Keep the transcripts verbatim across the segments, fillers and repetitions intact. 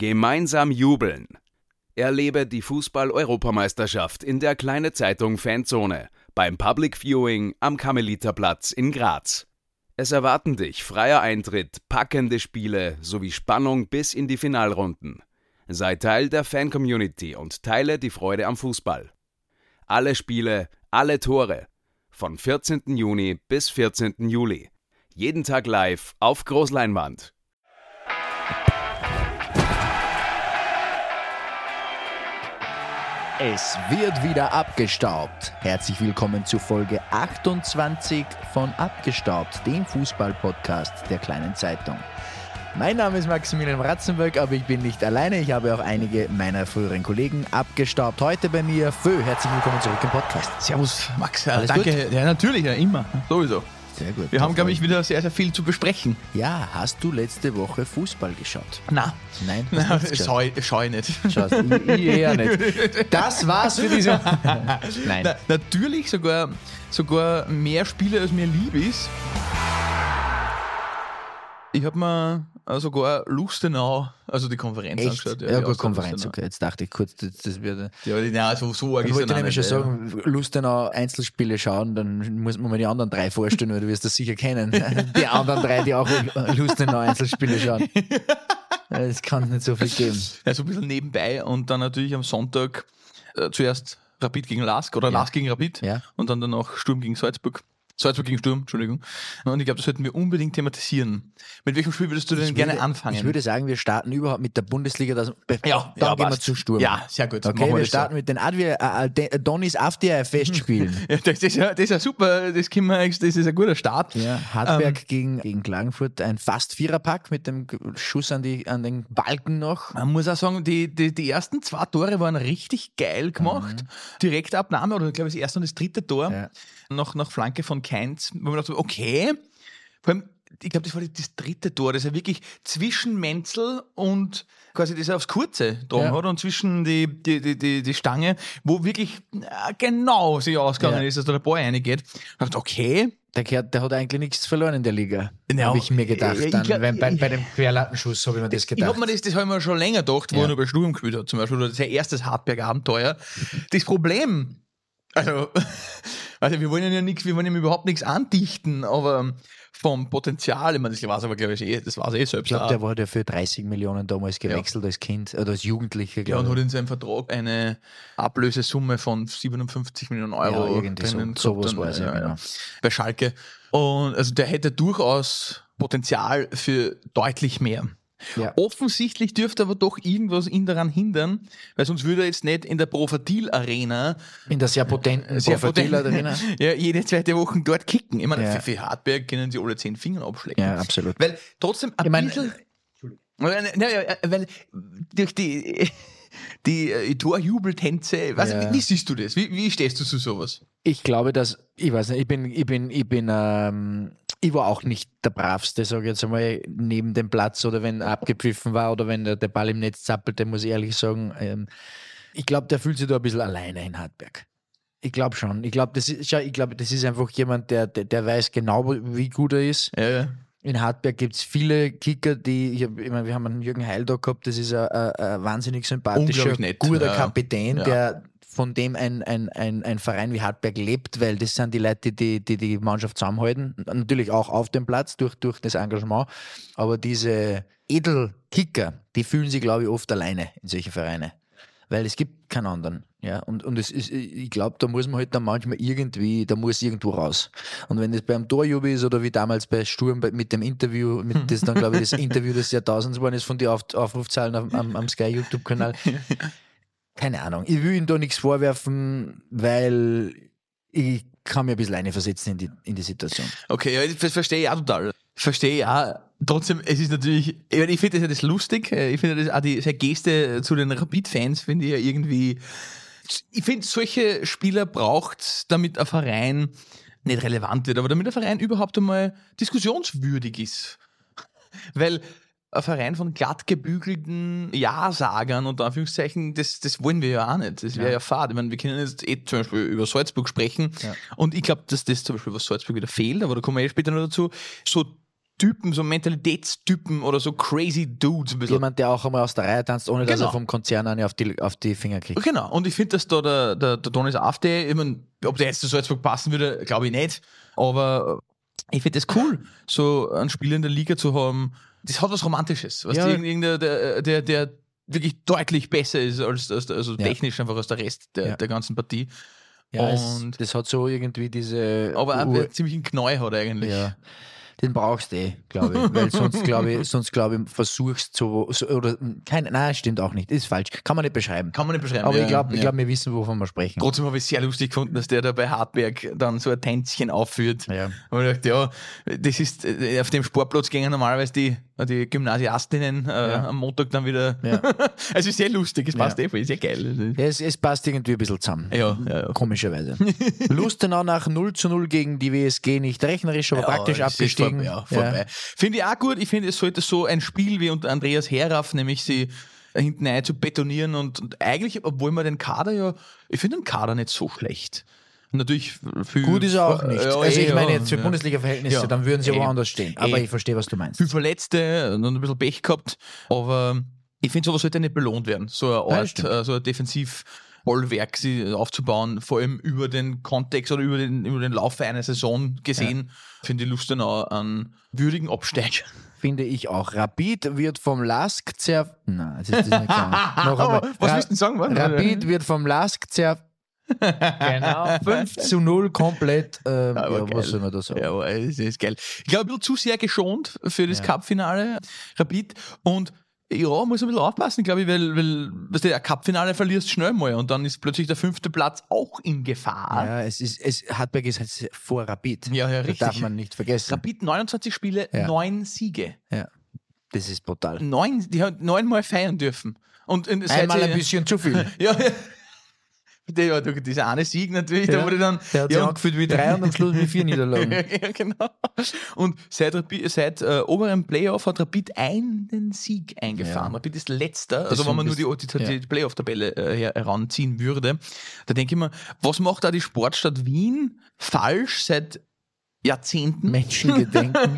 Gemeinsam jubeln. Erlebe die Fußball-Europameisterschaft in der Kleine Zeitung Fanzone beim Public Viewing am Karmeliterplatz in Graz. Es erwarten dich freier Eintritt, packende Spiele sowie Spannung bis in die Finalrunden. Sei Teil der Fan-Community und teile die Freude am Fußball. Alle Spiele, alle Tore. Von vierzehnten Juni bis vierzehnten Juli. Jeden Tag live auf Großleinwand. Es wird wieder abgestaubt. Herzlich willkommen zu Folge achtundzwanzig von Abgestaubt, dem Fußball-Podcast der Kleinen Zeitung. Mein Name ist Maximilian Ratzenberg, aber ich bin nicht alleine. Ich habe auch einige meiner früheren Kollegen abgestaubt. Heute bei mir Fö. Herzlich willkommen zurück im Podcast. Servus, Max. Alles Danke. gut? Ja, natürlich, ja, immer. Sowieso. Sehr gut. Wir haben, glaube ich, wieder sehr, sehr viel zu besprechen. Ja, hast du letzte Woche Fußball geschaut? Na, Nein, na, hast du nicht scheu, scheu nicht. geschaut? Schaust, ich eher nicht. Das war's für diese... Nein. Na, natürlich sogar, sogar mehr Spiele, als mir lieb ist. Ich habe mir sogar Lustenau, also die Konferenz Echt? angeschaut. Ja, die gut, Konferenz, Lustenau. okay. Jetzt dachte ich kurz, das, das wird... Ja, aber die, nein, so, so arg Ich ist wollte es nämlich nicht, schon ja. sagen, Lustenau Einzelspiele schauen, dann muss man mal die anderen drei vorstellen, weil du wirst das sicher kennen. Die anderen drei, die auch Lustenau Einzelspiele schauen. Es kann nicht so viel geben. Ja, so ein bisschen nebenbei und dann natürlich am Sonntag äh, zuerst Rapid gegen Lask oder Ja. Lask gegen Rapid Ja. und dann danach Sturm gegen Salzburg. Salzburg gegen Sturm, Entschuldigung. Und ich glaube, das sollten wir unbedingt thematisieren. Mit welchem Spiel würdest du denn Ich gerne würde, anfangen? Ich würde sagen, wir starten überhaupt mit der Bundesliga. Das, ja, dann ja, gehen wir passt. zu Sturm. Ja, sehr gut. Okay, Machen wir das starten mit den Advi- äh, Donis Avdia Festspielen. So. Ja, das, ist ja, das ist ja super, das, können wir, das ist ein guter Start. Ja, Hartberg gegen, gegen Klagenfurt, ein fast Viererpack mit dem Schuss an, die, an den Balken noch. Man muss auch sagen, die, die, die ersten zwei Tore waren richtig geil gemacht. Mhm. Direktabnahme, oder ich glaube das erste und das dritte Tor, Ja. nach, nach Flanke von Keins, wo man dachte, okay, vor allem, ich glaube, das war das dritte Tor, das er wirklich zwischen Menzel und quasi das er aufs Kurze dran Ja. hat und zwischen die, die, die, die, die Stange, wo wirklich äh, genau sich ausgegangen Ja. ist, dass da der Ball reingeht. Ich dachte, okay, Der, Kerl, der hat eigentlich nichts verloren in der Liga, Ja, habe ich mir gedacht. ich Dann, glaub, wenn, bei, ich- bei dem Querlattenschuss habe ich mir das ich gedacht. habe mir das, das hab ich mir schon länger gedacht, wo Ja. er noch bei Sturm gespielt hat, zum Beispiel, oder sein erstes Hartberg-Abenteuer. Das Problem, also, also wir wollen ja nichts, wir wollen ihm überhaupt nichts andichten, aber vom Potenzial, ich meine, das war es aber, glaube ich, eh, das war es eh selbst. Ich glaube, auch. der war ja für dreißig Millionen damals gewechselt als Kind oder als Jugendlicher. Ja, und glaube hat ich. in seinem Vertrag eine Ablösesumme von siebenundfünfzig Millionen Euro. Ja, irgendwie so. drinnen Sowas gehabt, weiß ich, ja, genau. ja, bei Schalke. Und also der hätte durchaus Potenzial für deutlich mehr. Ja. Offensichtlich dürfte aber doch irgendwas ihn daran hindern, weil sonst würde er jetzt nicht in der Profatil-Arena In der sehr potenten sehr Profatil potent- Arena. ja, jede zweite Woche dort kicken. Ich meine, Ja. für, für Hartberg können sie alle zehn Finger abschlecken. Ja, absolut. Weil trotzdem ein Ich mein, bisschen... Weil, naja, weil durch die, die äh, Torjubeltänze, was, Ja. wie, wie siehst du das? Wie, wie stehst du zu sowas? Ich glaube, dass, ich weiß nicht, ich bin, ich bin, ich bin, ähm, ich war auch nicht der Bravste, sage ich jetzt einmal, neben dem Platz oder wenn abgepfiffen war oder wenn der, der Ball im Netz zappelte, muss ich ehrlich sagen. Ähm, ich glaube, der fühlt sich da ein bisschen alleine in Hartberg. Ich glaube schon. Ich glaube, das ist, schau, ich glaube, das ist einfach jemand, der, der, der weiß genau, wie gut er ist. Ja, ja. In Hartberg gibt es viele Kicker, die, ich, hab, ich meine, wir haben einen Jürgen Heil da gehabt, das ist ein, ein, ein wahnsinnig sympathischer, Unglaublich nett, guter ja. Kapitän, Ja. der von dem ein, ein, ein, ein Verein wie Hartberg lebt, weil das sind die Leute, die die, die Mannschaft zusammenhalten. Natürlich auch auf dem Platz durch, durch das Engagement. Aber diese Edelkicker, die fühlen sich, glaube ich, oft alleine in solchen Vereinen. Weil es gibt keinen anderen. Ja, und, und es ist, ich glaube, da muss man halt dann manchmal irgendwie, da muss irgendwo raus. Und wenn das beim Torjubel ist oder wie damals bei Sturm bei, mit dem Interview, mit das dann, glaube ich, das Interview des Jahrtausends geworden ist von den Auf, Aufrufzahlen am, am, am Sky YouTube-Kanal. Keine Ahnung. Ich will ihm da nichts vorwerfen, weil ich kann mir ein bisschen reinversetzen in die, in die Situation. Okay, ja, das verstehe ich auch total. Verstehe ich auch. Trotzdem, es ist natürlich, ich, meine, ich finde das ja das lustig. Ich finde das auch die seine Geste zu den Rapid-Fans, finde ich ja irgendwie. Ich finde, solche Spieler braucht, damit ein Verein nicht relevant wird, aber damit ein Verein überhaupt einmal diskussionswürdig ist. Weil ein Verein von glatt gebügelten Ja-Sagern, unter Anführungszeichen, das, das wollen wir ja auch nicht. Das wäre ja. ja fad. Ich meine, wir können jetzt eh zum Beispiel über Salzburg sprechen. Ja. Und ich glaube, dass das zum Beispiel, was Salzburg wieder fehlt, aber da kommen wir eh später noch dazu, so Typen, so Mentalitätstypen oder so crazy Dudes. Ein bisschen. Jemand, der auch einmal aus der Reihe tanzt, ohne dass Genau. er vom Konzern eine auf die, auf die Finger kriegt. Genau, und ich finde, dass da der, der, der Donis Afte, ich mein, ob der jetzt zu Salzburg passen würde, glaube ich nicht, aber ich finde das cool, so einen Spieler in der Liga zu haben, das hat was Romantisches, was Ja. irgendein, der, der, der wirklich deutlich besser ist als, als also Ja. technisch einfach als der Rest der, Ja. der ganzen Partie. Ja, es, Und- das hat so irgendwie diese. Aber auch Ur- wer ziemlich einen Knäu hat eigentlich. Ja, den brauchst du eh, glaube ich. Weil sonst, glaube ich, sonst, glaube ich, versuchst so, so oder kein, nein, stimmt auch nicht, ist falsch. Kann man nicht beschreiben. Kann man nicht beschreiben. Aber ja, ich glaube, ich ja. glaub, wir wissen, wovon wir sprechen. Trotzdem habe ich es sehr lustig gefunden, dass der da bei Hartberg dann so ein Tänzchen aufführt. Ja. Und ich dachte, ja, das ist, äh, auf dem Sportplatz gehen normalerweise die, die Gymnasiastinnen äh, Ja. am Montag dann wieder. Ja. Es ist sehr lustig, es passt Ja. eh voll, ist sehr geil. Ja, es, es passt irgendwie ein bisschen zusammen. Ja, ja, ja. Komischerweise. Lustenau nach null zu null gegen die W S G nicht rechnerisch, aber Ja, praktisch es ist abgestiegen. Vor, ja, vorbei. Finde ich auch gut. Ich finde, es sollte so ein Spiel wie unter Andreas Heraff, nämlich sie hinten ein zu betonieren und, und eigentlich, obwohl man den Kader ja, ich finde den Kader nicht so schlecht. Natürlich viel, Gut ist er auch nicht. Ja, also ich eh, meine ja, jetzt für ja. Bundesliga-Verhältnisse, Ja. dann würden sie Eh. woanders stehen. Aber Eh. ich verstehe, was du meinst. Viel Verletzte und ein bisschen Pech gehabt, aber ich finde, sowas sollte nicht belohnt werden. So eine Ja, Art, stimmt. äh, so ein Defensivbollwerk sie aufzubauen, vor allem über den Kontext oder über den, über den Lauf einer Saison gesehen, finde ich Lustenau einen würdigen Absteiger. Finde ich auch. Rapid wird vom Lask zerf... Nein, das ist das nicht gegangen. Noch einmal. Was Ra- willst du denn sagen? Was? Rapid wird vom Lask zerf... Genau, fünf zu null komplett. Ähm, Aber ja, geil. was soll man da sagen? Ja, aber das ist geil. Ich glaube, ein bisschen zu sehr geschont für das Ja. Cup-Finale, Rapid. Und ja, muss ein bisschen aufpassen, glaube ich, weil, weil weißt du, ein Cup-Finale verlierst schnell mal und dann ist plötzlich der fünfte Platz auch in Gefahr. Ja, es ist, es, Hartberg ist halt vor Rapid. Ja, ja, Das richtig. darf man nicht vergessen. Rapid neunundzwanzig Spiele, Ja. neun Siege. Ja, das ist brutal. Neun, die haben neunmal feiern dürfen. Und, und seit Einmal sie- ein bisschen zu viel. Ja, ja. Der, ja, du- dieser eine Sieg natürlich, da Ja, wurde dann. Der hat sich ja, angefühlt wie drei und am Schluss mit vier Niederlagen. ja, genau. Und seit, Rapid, seit äh, oberen Playoff hat Rapid einen Sieg eingefahren. Ja. Rapid ist letzter, also Das wenn man nur ist- die, die, die ja. Playoff-Tabelle äh, her- heranziehen würde. Da denke ich mir, was macht da die Sportstadt Wien falsch seit Jahrzehnten, Menschengedenken.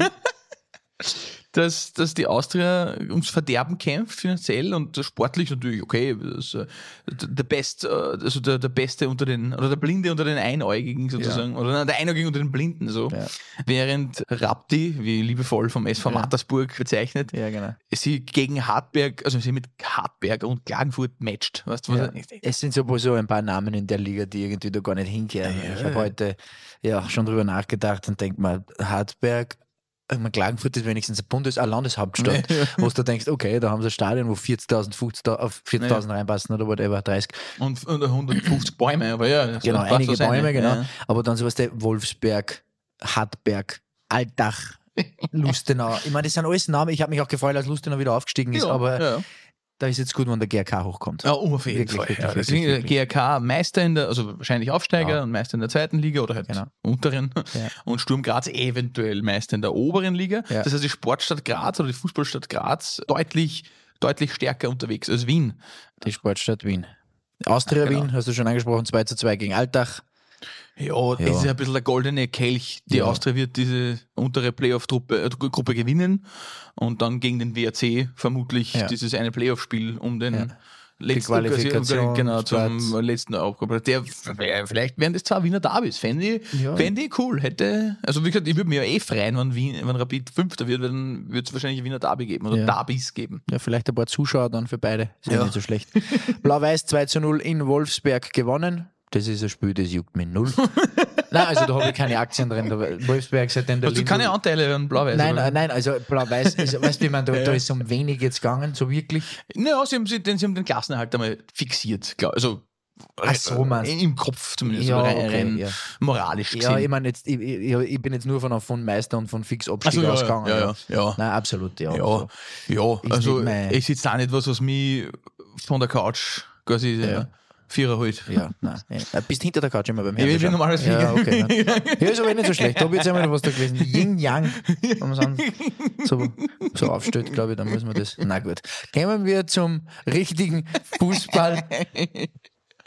dass, dass die Austria ums Verderben kämpft finanziell und sportlich natürlich okay, das, äh, der Best, äh, also der, der Beste unter den, oder der Blinde unter den Einäugigen sozusagen, oder nein, der Einäugige unter den Blinden so. Ja. Während Rapti, wie liebevoll vom S V Ja. Mattersburg bezeichnet, Ja, genau. sie gegen Hartberg, also sie mit Hartberg und Klagenfurt matcht. Weißt du, was Ja. ich denke? Es sind sowieso ein paar Namen in der Liga, die irgendwie da gar nicht hinkehren. Ja. Ich habe heute ja schon drüber nachgedacht und denke mal, Hartberg, ich meine, Klagenfurt ist wenigstens eine Bundes-, eine Landeshauptstadt, Ja. wo du denkst, okay, da haben sie ein Stadion, wo vierzigtausend, fünfzigtausend auf vierzigtausend reinpassen oder whatever, dreißig. Und, und hundertfünfzig Bäume, aber ja. das Genau, passt einige so sein, Bäume, genau. Ja. Aber dann sowas der Wolfsberg, Hartberg, Altach, Lustenau. Ich meine, das sind alles Namen. Ich habe mich auch gefreut, als Lustenau wieder aufgestiegen ist, Ja, aber ja. da ist jetzt gut, wenn der G R K hochkommt. Ja, auf jeden Wirklich, Fall. wirklich, ja, wirklich, deswegen wirklich. G R K Meister in der, also wahrscheinlich Aufsteiger Ja. und Meister in der zweiten Liga oder halt Genau. unteren Ja. und Sturm Graz eventuell Meister in der oberen Liga. Ja. Das heißt, die Sportstadt Graz oder die Fußballstadt Graz deutlich, deutlich stärker unterwegs als Wien. Die Sportstadt Wien. Austria Ja, genau. Wien, hast du schon angesprochen, zwei zu zwei gegen Altach. Ja, Ja. das ist ein bisschen der goldene Kelch. Die Ja. Austria wird diese untere Playoff-Gruppe äh, Gruppe gewinnen und dann gegen den W R C vermutlich Ja. dieses eine Playoff-Spiel um den Ja. letzten Qualifikation, genau, zum Platz. letzten Aufgabe. Der vielleicht wären das zwei Wiener Derbys. Fände ich, Ja. fänd ich cool. Hätte, also wie gesagt, ich würde mir ja eh freuen, wenn, Wien, wenn Rapid Fünfter wird, weil dann wird es wahrscheinlich ein Wiener Derby geben oder Ja. Derbys geben. Ja, vielleicht ein paar Zuschauer dann für beide. Ist ja Ja. nicht so schlecht. Blau-Weiß zwei zu null in Wolfsberg gewonnen. Das ist ein Spiel, das juckt mich null. Nein, also da habe ich keine Aktien drin. Da, Wolfsberg seitdem der Hast du Lindl- keine Anteile an Blau-Weiß? Nein, oder? äh, nein, also Blau-Weiß, ist, weißt du, ich meine, da, Ja. da ist um wenig jetzt gegangen, so wirklich. Naja, sie haben, sie, den, sie haben den Klassenerhalt einmal fixiert, glaub, also Ach so, meinst du? im Kopf zumindest, Ja, aber rein, okay, rein ja. moralisch Ja, gesehen. ich meine, jetzt, ich, ich, ich bin jetzt nur von, von Meister und von Fix-Abstieg Ach so, ja, ausgegangen. ja, ja, ja. Nein, absolut, ja. Ja, Also, ja, Ist also nicht mein- es ist jetzt auch nicht was, was mich von der Couch quasi Ja. ja. Vierer holt. ja, nein. Ja. Bist hinter der Couch immer beim Ich bin Fernsehen. normales Ja, Flieger. okay. Nein. Ja, ist aber nicht so schlecht. Da habe ich jetzt einmal was da gelesen. Yin-Yang, wenn man so, so aufstellt, glaube ich, dann muss man das. Na gut. Kommen wir zum richtigen Fußball.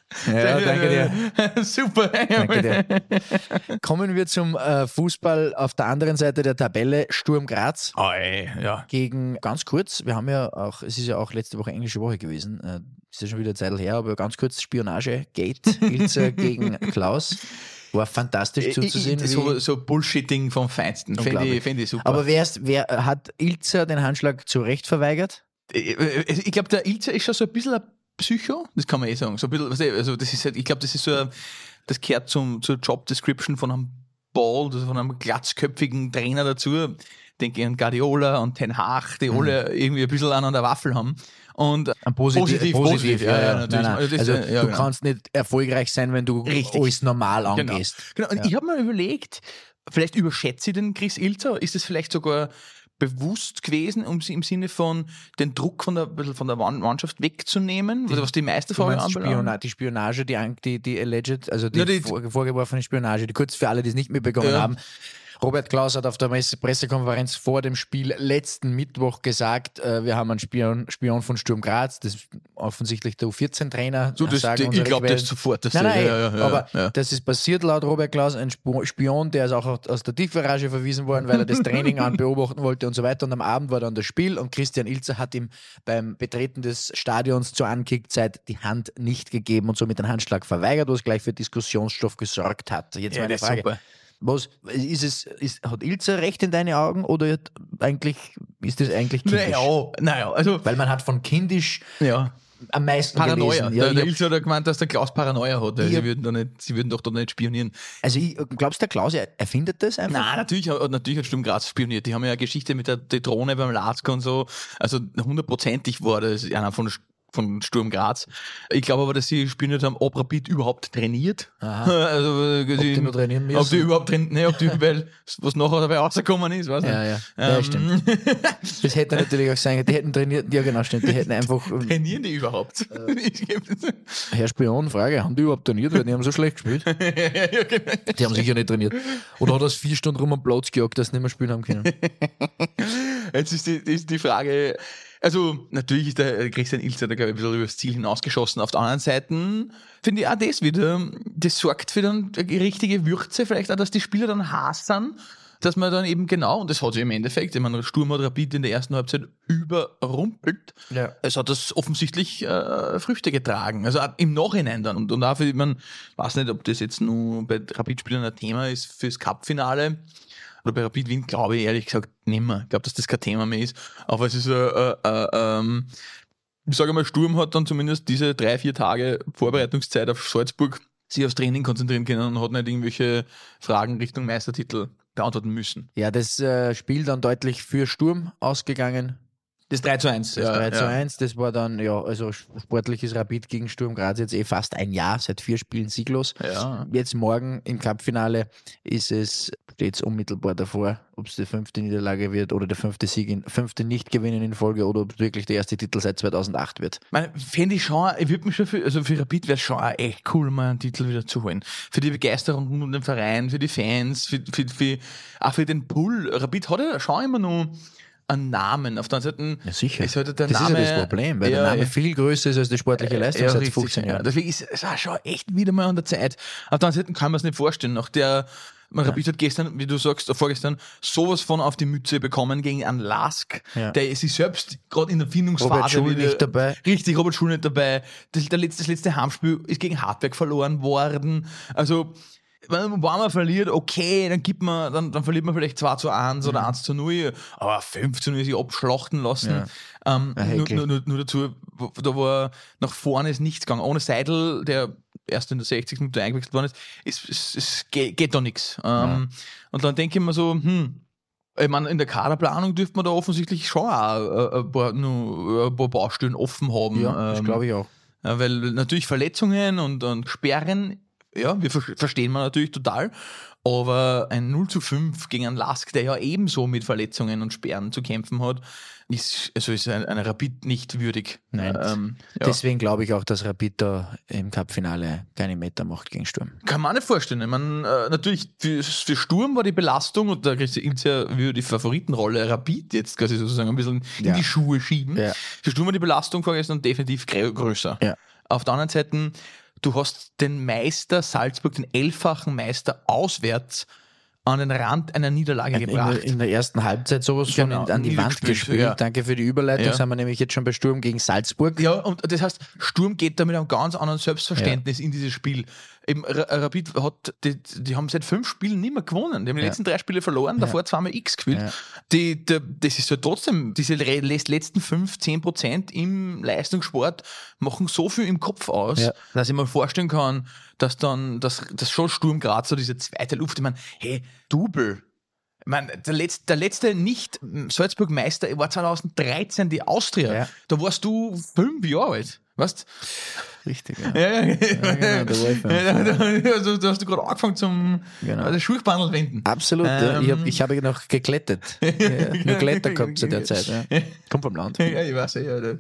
Ja, danke dir. Super. Danke dir. Kommen wir zum äh, Fußball auf der anderen Seite der Tabelle. Sturm Graz Oh, ey, ja. gegen, ganz kurz, wir haben ja auch, es ist ja auch letzte Woche englische Woche gewesen, äh, ist ja schon wieder eine Zeit her, aber ganz kurz Spionage-Gate, Ilzer gegen Klaus. War fantastisch zuzusehen. Ich, so, so Bullshitting vom Feinsten. Finde ich, find ich super. Aber wer, ist, wer hat Ilzer den Handschlag zu Recht verweigert? Ich, ich glaube, der Ilzer ist schon so ein bisschen ein Psycho, das kann man eh sagen. So ein bisschen, also das ist halt, ich glaube, das ist so ein, das gehört zum, zur Job Description von einem Ball, also von einem glatzköpfigen Trainer dazu. Denke ich an Guardiola und Ten Hag, die mhm. alle irgendwie ein bisschen an der Waffel haben. Und ein positiv, positiv, positiv, ja, ja, natürlich. Nein, nein. Also, das, also ja, du genau. kannst nicht erfolgreich sein, wenn du Richtig. alles normal angehst. Genau, genau. Und ja. ich habe mir überlegt, vielleicht überschätze ich den Chris Ilzer, ist es vielleicht sogar bewusst gewesen, um sie im Sinne von den Druck von der, von der Mannschaft wegzunehmen, die, was die Meisterfrage anbelangt? Spiona- die Spionage, die, die, die alleged, also die, ja, die vor, vorgeworfene Spionage, die kurz für alle, die es nicht mitbekommen ja. haben. Robert Klaus hat auf der Pressekonferenz vor dem Spiel letzten Mittwoch gesagt, äh, wir haben einen Spion, Spion von Sturm Graz, das ist offensichtlich der U vierzehn Trainer. So, das, sagen ich glaube das sofort. Das nein, nein, ja, ja, ja, aber ja. das ist passiert laut Robert Klaus, ein Spion, der ist auch aus der Tiefgarage verwiesen worden, weil er das Training an beobachten wollte und so weiter. Und am Abend war dann das Spiel und Christian Ilzer hat ihm beim Betreten des Stadions zur Ankickzeit die Hand nicht gegeben und somit den Handschlag verweigert, was gleich für Diskussionsstoff gesorgt hat. Jetzt ja, meine Frage. Super. Was ist es? Ist, hat Ilzer recht in deine Augen oder eigentlich ist das eigentlich kindisch? Naja, naja, also. Weil man hat von kindisch ja. am meisten Paranoia. gelesen. Ja, der der Ilzer hat gemeint, dass der Klaus Paranoia hat. Sie würden, da nicht, sie würden doch da nicht spionieren. Also ich, glaubst du, der Klaus erfindet das einfach? Nein, natürlich, natürlich hat Sturm Graz spioniert. Die haben ja eine Geschichte mit der, der Drohne beim Lask und so. Also hundertprozentig war das einer von von Sturm Graz. Ich glaube aber, dass sie spioniert haben, ob Rapid überhaupt trainiert. Aha. Also, ob sie, die nur trainieren müssen. Ob die überhaupt trainieren, ne, ob die weil, was nachher dabei rausgekommen ist, weiß nicht. Ja, ja. Ähm. ja stimmt. Das hätte natürlich auch sein können. Die hätten trainiert, ja genau, stimmt. Die hätten einfach... Trainieren die überhaupt? Äh, Herr Spion, Frage, haben die überhaupt trainiert? Weil die haben so schlecht gespielt. ja, genau. Die haben sicher nicht trainiert. Oder hat er vier Stunden rum am Platz gejagt, dass sie nicht mehr spielen haben können? Jetzt ist die, ist die Frage... Also, natürlich ist der Christian Ilzer da, glaube ich, ein bisschen übers Ziel hinausgeschossen. Auf der anderen Seite finde ich auch das wieder, das sorgt für dann die richtige Würze, vielleicht auch, dass die Spieler dann Hass sind, dass man dann eben genau, und das hat sich im Endeffekt, ich meine, Sturm hat Rapid in der ersten Halbzeit überrumpelt. Ja. Es hat das offensichtlich äh, Früchte getragen, also auch im Nachhinein dann. Und, und dafür, man weiß nicht, ob das jetzt nur bei Rapid-Spielern ein Thema ist fürs Cup-Finale. Oder bei Rapid Wien glaube ich ehrlich gesagt nicht mehr. Ich glaube, dass das kein Thema mehr ist. Aber es ist, äh, äh, äh, ähm, ich sage mal, Sturm hat dann zumindest diese drei, vier Tage Vorbereitungszeit auf Salzburg sich aufs Training konzentrieren können und hat nicht irgendwelche Fragen Richtung Meistertitel beantworten müssen. Ja, das äh, Spiel dann deutlich für Sturm ausgegangen. Das drei zu eins. Das ja, drei zu ja. eins, das war dann, ja, also sportliches Rapid gegen Sturm Graz jetzt eh fast ein Jahr, seit vier Spielen sieglos. Ja. Jetzt morgen im Cup-Finale ist es, steht es unmittelbar davor, ob es die fünfte Niederlage wird oder der fünfte Sieg, in, fünfte Nicht-Gewinnen in Folge oder ob es wirklich der erste Titel seit zweitausendacht wird. Fände ich schon, ich würde mich schon für, also für Rapid wäre es schon echt cool, mal einen Titel wieder zu holen. Für die Begeisterung um den Verein, für die Fans, für, für, für, auch für den Pull. Rapid hat ja schon immer noch einen Namen. Auf der anderen Seite ja, sicher. ist halt der das Name, ist ja das Problem, weil ja, der Name ja. viel größer ist als die sportliche Leistung ja, seit richtig, fünfzehn Jahren. Ja. Deswegen ist es auch schon echt wieder mal an der Zeit. Auf der anderen Seite kann man es nicht vorstellen. Nach der, man ja. Rapid hat gestern, wie du sagst, vorgestern, sowas von auf die Mütze bekommen gegen einen Lask, ja. der sich selbst gerade in der Findungsphase Robert Schul wieder, nicht dabei. Richtig, Robert Schul nicht dabei. Das, der letzte, das letzte Heimspiel ist gegen Hartberg verloren worden. Also, wenn man verliert, okay, dann gibt man, dann, dann verliert man vielleicht zwei zu eins oder eins zu null, aber fünf zu null sich abschlachten lassen. Ja. Ähm, Ja, nur, nur, nur, nur dazu, da war nach vorne ist nichts gegangen. Ohne Seidel, der erst in der sechzigsten Minute eingewechselt worden ist, es, es, es geht, geht da nichts. Ähm, Ja. Und dann denke ich mir so, hm, ich meine, in der Kaderplanung dürfte man da offensichtlich schon auch ein paar, nur ein paar Baustellen offen haben. Ja, das Ähm, glaube ich auch. ja, weil natürlich Verletzungen und, und Sperren, ja, wir ver- verstehen wir natürlich total, aber ein null zu fünf gegen einen Lask, der ja ebenso mit Verletzungen und Sperren zu kämpfen hat, ist, also ist ein, ein Rapid nicht würdig. Nein. Ähm, ja. Deswegen glaube ich auch, dass Rapid da im Cup-Finale keine Meter macht gegen Sturm. Kann man nicht vorstellen. Ich meine, äh, natürlich, für, für Sturm war die Belastung und da Christian Ilzer würde die Favoritenrolle Rapid jetzt quasi sozusagen ein bisschen in Ja. die Schuhe schieben. Ja. Für Sturm war die Belastung vorgestern definitiv grö- größer. Ja. Auf der anderen Seite, du hast den Meister Salzburg, den elffachen Meister auswärts an den Rand einer Niederlage in, gebracht. In, in der ersten Halbzeit sowas von Genau, in, an die Wand gespielt. gespielt. Ja. Danke für die Überleitung. Ja. Sind wir nämlich jetzt schon bei Sturm gegen Salzburg. Ja, und das heißt, Sturm geht da mit einem ganz anderen Selbstverständnis ja. in dieses Spiel. Eben, Rapid hat, die, die haben seit fünf Spielen nicht mehr gewonnen. Die haben die ja. letzten drei Spiele verloren, davor ja. zweimal X gespielt. Ja. Die, die, das ist ja trotzdem, diese letzten fünf, zehn Prozent im Leistungssport machen so viel im Kopf aus, ja. dass ich mir vorstellen kann, dass dann, dass, dass schon Sturm Graz so diese zweite Luft, ich meine, hey, Double. Ich meine, der letzte, der letzte Nicht-Salzburg-Meister war zweitausenddreizehn die Austria. Ja. Da warst du fünf Jahre alt. Weißt Richtig, ja. Ja, ja, ja, genau, der Wolf. Ja, da, da, da hast du gerade angefangen zum genau. also Schuhbandel wenden. Absolut, ähm, ja. ich habe ich hab noch geklettert. Ja, nur Kletter gehabt zu der Zeit. Ja. Kommt vom Land. Ja, ich weiß ja. ja.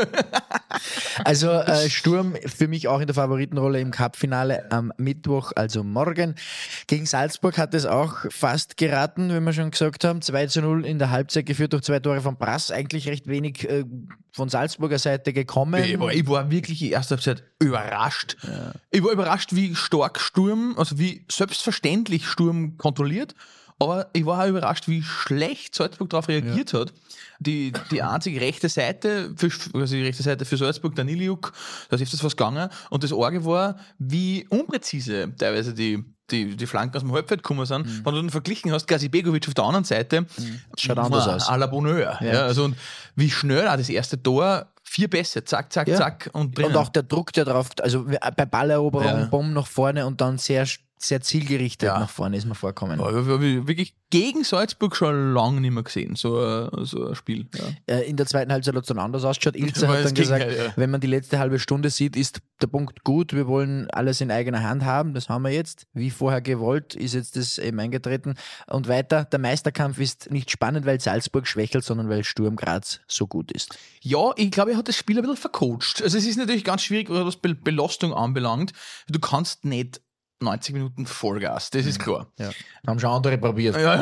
Also äh, Sturm für mich auch in der Favoritenrolle im Cup-Finale am Mittwoch, also morgen. Gegen Salzburg hat es auch fast geraten, wie wir schon gesagt haben. zwei zu null in der Halbzeit geführt durch zwei Tore von Brass. Eigentlich recht wenig äh, von Salzburger Seite gekommen. Ich war, ich war wirklich die erste Halbzeit überrascht. Ja. Ich war überrascht, wie stark Sturm, also wie selbstverständlich Sturm kontrolliert, aber ich war auch überrascht, wie schlecht Salzburg darauf reagiert ja. hat. Die, die einzige rechte Seite, für, also die rechte Seite für Salzburg, der Niliuk, da ist öfters was gegangen und das Arge war, wie unpräzise teilweise die die, die Flanken aus dem Halbfeld gekommen sind, mhm. wenn du dann verglichen hast, Gazibegovic auf der anderen Seite, mhm. schaut anders aus. À la Bonheur. Ja. Ja, also und wie schnell auch das erste Tor, vier Pässe, zack, zack, ja. zack und drinnen. Und auch der Druck, der drauf, also bei Balleroberung, ja. Bomben nach vorne und dann sehr, sehr zielgerichtet ja. nach vorne ist mir vorkommen. Ja, ich habe wirklich gegen Salzburg schon lange nicht mehr gesehen, so ein, so ein Spiel. Ja. In der zweiten Halbzeit hat es dann anders ausgeschaut. Ilzer hat dann gesagt, halt, ja. wenn man die letzte halbe Stunde sieht, ist der Punkt gut, wir wollen alles in eigener Hand haben, das haben wir jetzt. Wie vorher gewollt, ist jetzt das eben eingetreten. Und weiter, der Meisterkampf ist nicht spannend, weil Salzburg schwächelt, sondern weil Sturm Graz so gut ist. Ja, ich glaube, er hat das Spiel ein bisschen vercoacht. Also es ist natürlich ganz schwierig, was Belastung anbelangt. Du kannst nicht neunzig Minuten Vollgas, das ist klar. Ja. Haben schon andere probiert. Ja,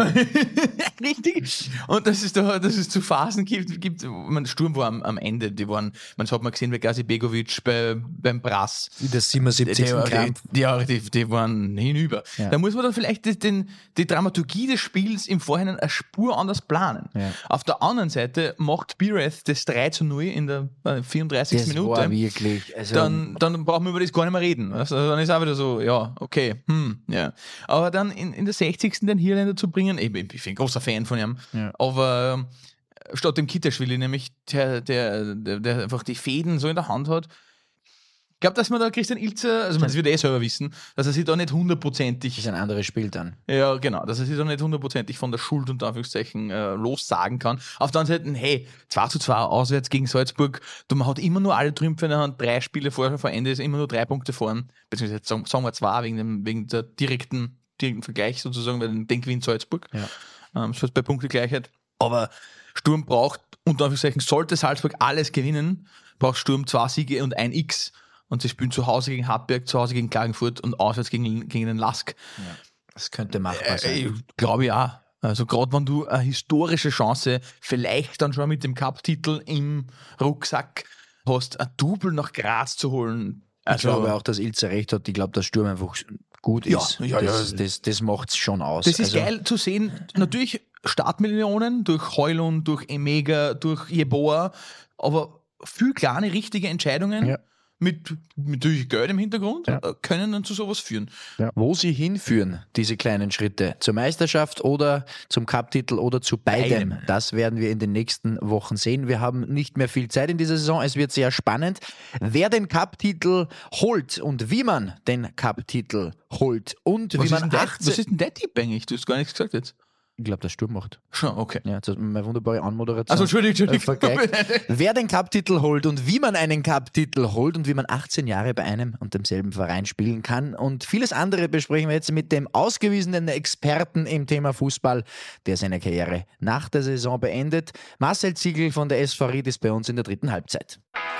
richtig. Und dass es da, dass es zu Phasen gibt, gibt man, Sturm war am, am Ende, die waren, man hat mal gesehen, wie Gazibegovic bei, beim Brass. Wie der siebenundsiebzigsten Kampf. Die, ja, die, die waren hinüber. Ja. Da muss man dann vielleicht die, den, die Dramaturgie des Spiels im Vorhinein eine Spur anders planen. Ja. Auf der anderen Seite macht Bireth das drei zu null in der vierunddreißigsten Das Minute. War wirklich. Also dann, dann brauchen wir über das gar nicht mehr reden. Also dann ist auch wieder so, ja, okay, hm, ja. Aber dann in, in der sechzigsten den Hirländer zu bringen, ich, ich bin ein großer Fan von ihm, ja. aber äh, statt dem Kitaschwili, nämlich der, der, der, der einfach die Fäden so in der Hand hat, ich glaube, dass man da Christian Ilzer, also man, das wird er eh selber wissen, dass er sich da nicht hundertprozentig... Das ist ein anderes Spiel dann. Ja, genau, dass er sich da nicht hundertprozentig von der Schuld unter Anführungszeichen äh, lossagen kann. Auf der anderen Seite, hey, zwei zu zwei auswärts gegen Salzburg, man hat immer nur alle Trümpfe in der Hand, drei Spiele vorher vor Ende ist immer nur drei Punkte vorn, beziehungsweise sagen, sagen wir zwei, wegen, dem, wegen der direkten, direkten Vergleich sozusagen, weil den gewinnt Salzburg. Ja. Ähm, so ist bei Punktegleichheit. Aber Sturm braucht, unter Anführungszeichen, sollte Salzburg alles gewinnen, braucht Sturm zwei Siege und ein X. Und sie spielen zu Hause gegen Hartberg, zu Hause gegen Klagenfurt und auswärts gegen, gegen den Lask. Ja, das könnte machbar sein. Äh, Glaube ich auch. Also gerade wenn du eine historische Chance vielleicht dann schon mit dem Cup-Titel im Rucksack hast, ein Double nach Graz zu holen. Also, ich glaube auch, dass Ilzer recht hat. Ich glaube, dass Sturm einfach gut ist. Ja, ja, das ja. das, das macht es schon aus. Das ist also geil zu sehen. Natürlich Startmillionen durch Heulund, durch Emega, durch Jeboa, aber viel kleine richtige Entscheidungen. Ja. Mit, mit natürlich Geld im Hintergrund, ja. können dann zu sowas führen. Ja. Wo sie hinführen, diese kleinen Schritte, zur Meisterschaft oder zum Cup-Titel oder zu beidem, beidem, das werden wir in den nächsten Wochen sehen. Wir haben nicht mehr viel Zeit in dieser Saison, es wird sehr spannend. Wer den Cup-Titel holt und wie man den Cup-Titel holt und was wie man achtzehn... Was ist denn der Tipp eigentlich? Du hast gar nichts gesagt jetzt. Ich glaube, der Sturm macht. Schon, okay. Ja, das ist meine wunderbare Anmoderation. Also, Entschuldigung, Entschuldigung. Wer den Cup-Titel holt und wie man einen Cup-Titel holt und wie man achtzehn Jahre bei einem und demselben Verein spielen kann und vieles andere besprechen wir jetzt mit dem ausgewiesenen Experten im Thema Fußball, der seine Karriere nach der Saison beendet. Marcel Ziegl von der S V Ried ist bei uns in der dritten Halbzeit.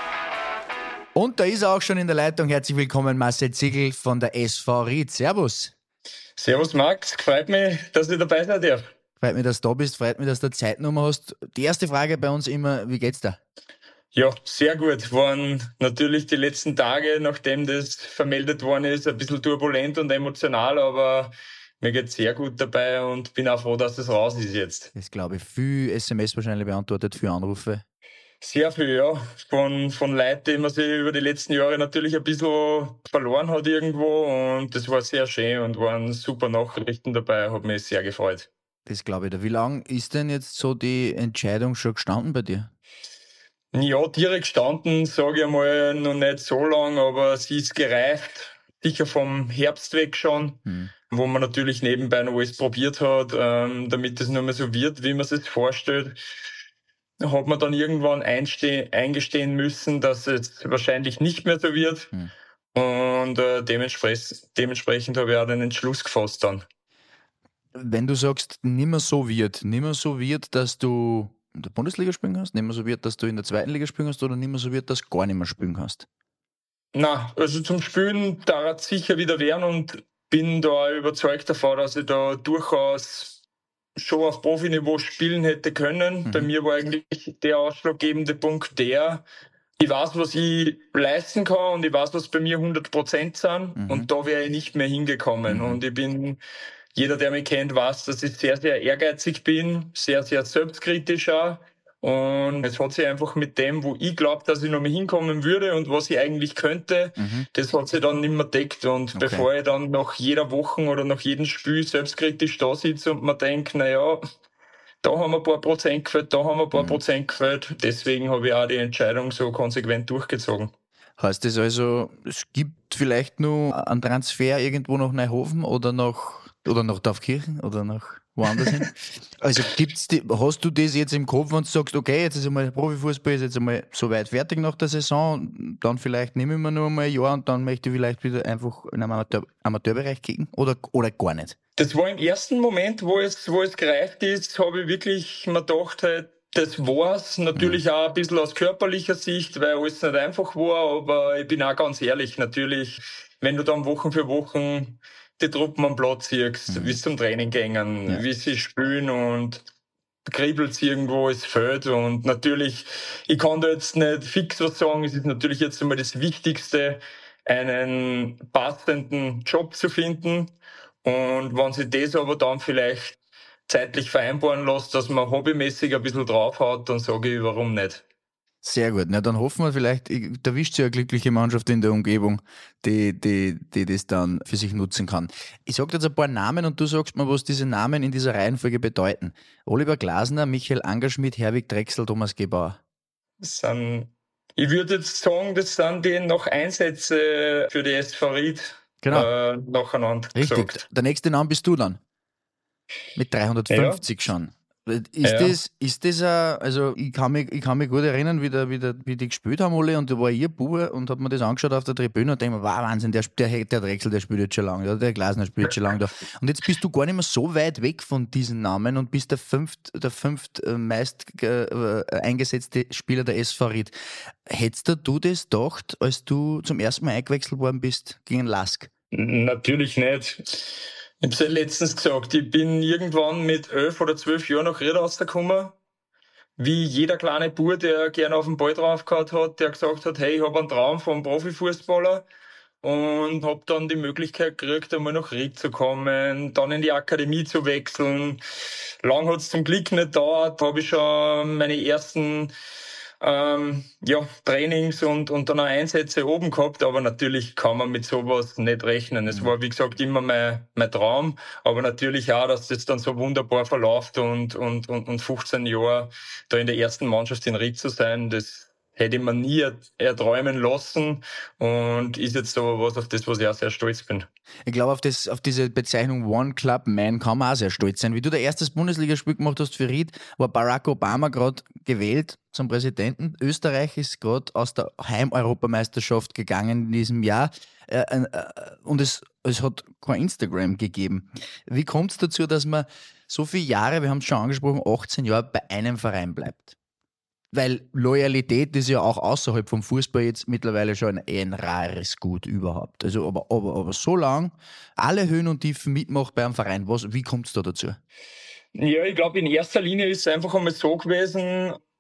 Und da ist er auch schon in der Leitung. Herzlich willkommen, Marcel Ziegl von der S V Ried. Servus. Servus Max, freut mich, dass ich dabei sein darf. Freut mich, dass du da bist, freut mich, dass du Zeitnummer hast. Die erste Frage bei uns immer, wie geht's da? Ja, sehr gut. Waren natürlich die letzten Tage, nachdem das vermeldet worden ist, ein bisschen turbulent und emotional, aber mir geht's sehr gut dabei und bin auch froh, dass es raus ist jetzt. Das glaube ich. Viel S M S wahrscheinlich beantwortet, viele Anrufe. Sehr viel, ja. Von, von Leuten, die man sich über die letzten Jahre natürlich ein bisschen verloren hat irgendwo. Und das war sehr schön und waren super Nachrichten dabei. Hat mich sehr gefreut. Das glaube ich. Da. Wie lange ist denn jetzt so die Entscheidung schon gestanden bei dir? Ja, direkt gestanden, sage ich einmal, noch nicht so lang, aber sie ist gereift. Sicher vom Herbst weg schon, Hm. wo man natürlich nebenbei noch alles probiert hat, ähm, damit es nur mehr so wird, wie man sich das vorstellt. Hat man dann irgendwann einste- eingestehen müssen, dass es wahrscheinlich nicht mehr so wird. Hm. Und äh, dementsprechend, dementsprechend habe ich auch den Entschluss gefasst dann. Wenn du sagst, nimmer so wird, nimmer so wird, dass du in der Bundesliga spielen kannst, nimmer so wird, dass du in der zweiten Liga spielen kannst oder nimmer so wird, dass du gar nicht mehr spielen kannst? Na, also zum Spielen darf es sicher wieder werden und bin da überzeugt davon, dass ich da durchaus schon auf Profiniveau spielen hätte können. Mhm. Bei mir war eigentlich der ausschlaggebende Punkt der, ich weiß, was ich leisten kann und ich weiß, was bei mir hundert Prozent sind Mhm. und da wäre ich nicht mehr hingekommen. Mhm. Und ich bin, jeder, der mich kennt, weiß, dass ich sehr, sehr ehrgeizig bin, sehr, sehr selbstkritisch auch. Und es hat sich einfach mit dem, wo ich glaube, dass ich noch mal hinkommen würde und was ich eigentlich könnte, Mhm. das hat sich dann nicht mehr deckt. Und Okay. bevor ich dann nach jeder Woche oder nach jedem Spiel selbstkritisch da sitze und mir denke, naja, da haben wir ein paar Prozent gefällt, da haben wir ein paar Mhm. Prozent gefällt. Deswegen habe ich auch die Entscheidung so konsequent durchgezogen. Heißt das also, es gibt vielleicht nur einen Transfer irgendwo nach Neuhofen oder nach, oder nach Taufkirchen oder nach woanders hin? Also gibt's die, hast du das jetzt im Kopf, wenn du sagst, okay, jetzt ist einmal Profifußball ist jetzt einmal so weit fertig nach der Saison, dann vielleicht nehme ich mir nur mal ein Jahr und dann möchte ich vielleicht wieder einfach in einem Amateur, Amateurbereich kicken oder, oder gar nicht? Das war im ersten Moment, wo es, wo es gereift ist, habe ich wirklich mir gedacht, halt, das war's. Natürlich auch ein bisschen aus körperlicher Sicht, weil alles nicht einfach war, aber ich bin auch ganz ehrlich, natürlich, wenn du dann Wochen für Wochen die Truppen am Platz siehst, Mhm. wie sie zum Training gehen, Ja. wie sie spielen und kribbelt's irgendwo, es fällt und natürlich, ich kann da jetzt nicht fix was sagen, es ist natürlich jetzt einmal das Wichtigste, einen passenden Job zu finden und wenn sich das aber dann vielleicht zeitlich vereinbaren lässt, dass man hobbymäßig ein bisschen draufhaut, dann sage ich, warum nicht. Sehr gut. Na, dann hoffen wir vielleicht, da wischt sich eine glückliche Mannschaft in der Umgebung, die, die, die das dann für sich nutzen kann. Ich sage jetzt ein paar Namen und du sagst mir, was diese Namen in dieser Reihenfolge bedeuten. Oliver Glasner, Michael Angerschmidt, Herwig Drechsel, Thomas Gebauer. Das sind, ich würde jetzt sagen, das sind die noch Einsätze für die S V Ried Genau. äh, nacheinander Richtig. gesagt. Der nächste Name bist du dann. Mit dreihundertfünfzig schon. Ist Ja. das, ist das ein, also ich kann mich, ich kann mich gut erinnern, wie, der, wie, der, wie die gespielt haben alle und da war ich ein Bube und hab mir das angeschaut auf der Tribüne und denke mir, wow, Wahnsinn, der, der, der Drechsel, der spielt jetzt schon lange, oder der Glasner spielt jetzt schon lange da. Und jetzt bist du gar nicht mehr so weit weg von diesen Namen und bist der fünft, der fünft äh, meist äh, eingesetzte Spieler der S V Ried. Hättest du das gedacht, als du zum ersten Mal eingewechselt worden bist gegen Lask? Natürlich nicht. Ich habe es ja letztens gesagt, ich bin irgendwann mit elf oder zwölf Jahren nach Ried rausgekommen. Wie jeder kleine Bub, der gerne auf den Ball drauf gehabt hat, der gesagt hat, hey, ich habe einen Traum vom Profifußballer und habe dann die Möglichkeit gekriegt, einmal nach Ried zu kommen, dann in die Akademie zu wechseln. Lang hat es zum Glück nicht gedauert, habe ich schon meine ersten ähm, ja, Trainings und, und dann auch Einsätze oben gehabt, aber natürlich kann man mit sowas nicht rechnen. Es war, wie gesagt, immer mein, mein Traum, aber natürlich auch, dass das dann so wunderbar verläuft und, und, und, und fünfzehn Jahre da in der ersten Mannschaft in Ried zu sein, das hätte ich mir nie erträumen lassen und ist jetzt aber was, auf das, was ich auch sehr stolz bin. Ich glaube, auf, das, auf diese Bezeichnung One Club Man kann man auch sehr stolz sein. Wie du dein erstes Bundesligaspiel gemacht hast für Ried, war Barack Obama gerade gewählt zum Präsidenten. Österreich ist gerade aus der Heimeuropameisterschaft gegangen in diesem Jahr äh, äh, und es, es hat kein Instagram gegeben. Wie kommt es dazu, dass man so viele Jahre, wir haben es schon angesprochen, achtzehn Jahre bei einem Verein bleibt? Weil Loyalität ist ja auch außerhalb vom Fußball jetzt mittlerweile schon ein, ein rares Gut überhaupt. Also aber, aber, aber so lang alle Höhen und Tiefen mitmacht bei einem Verein, was, wie kommt es da dazu? Ja, ich glaube, in erster Linie ist es einfach einmal so gewesen,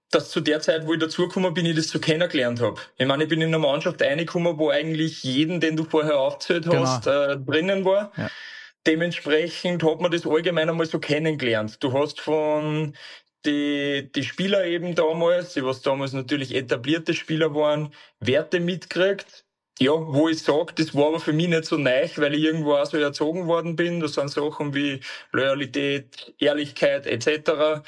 dass zu der Zeit, wo ich dazugekommen bin, ich das so kennengelernt habe. Ich meine, ich bin in einer Mannschaft reingekommen, wo eigentlich jeden, den du vorher aufgezählt hast, genau. äh, drinnen war. Ja. Dementsprechend hat man das allgemein einmal so kennengelernt. Du hast von die, die Spieler eben damals, die was damals natürlich etablierte Spieler waren, Werte mitgekriegt. Ja, wo ich sage, das war aber für mich nicht so neu, weil ich irgendwo auch so erzogen worden bin. Das sind Sachen wie Loyalität, Ehrlichkeit et cetera.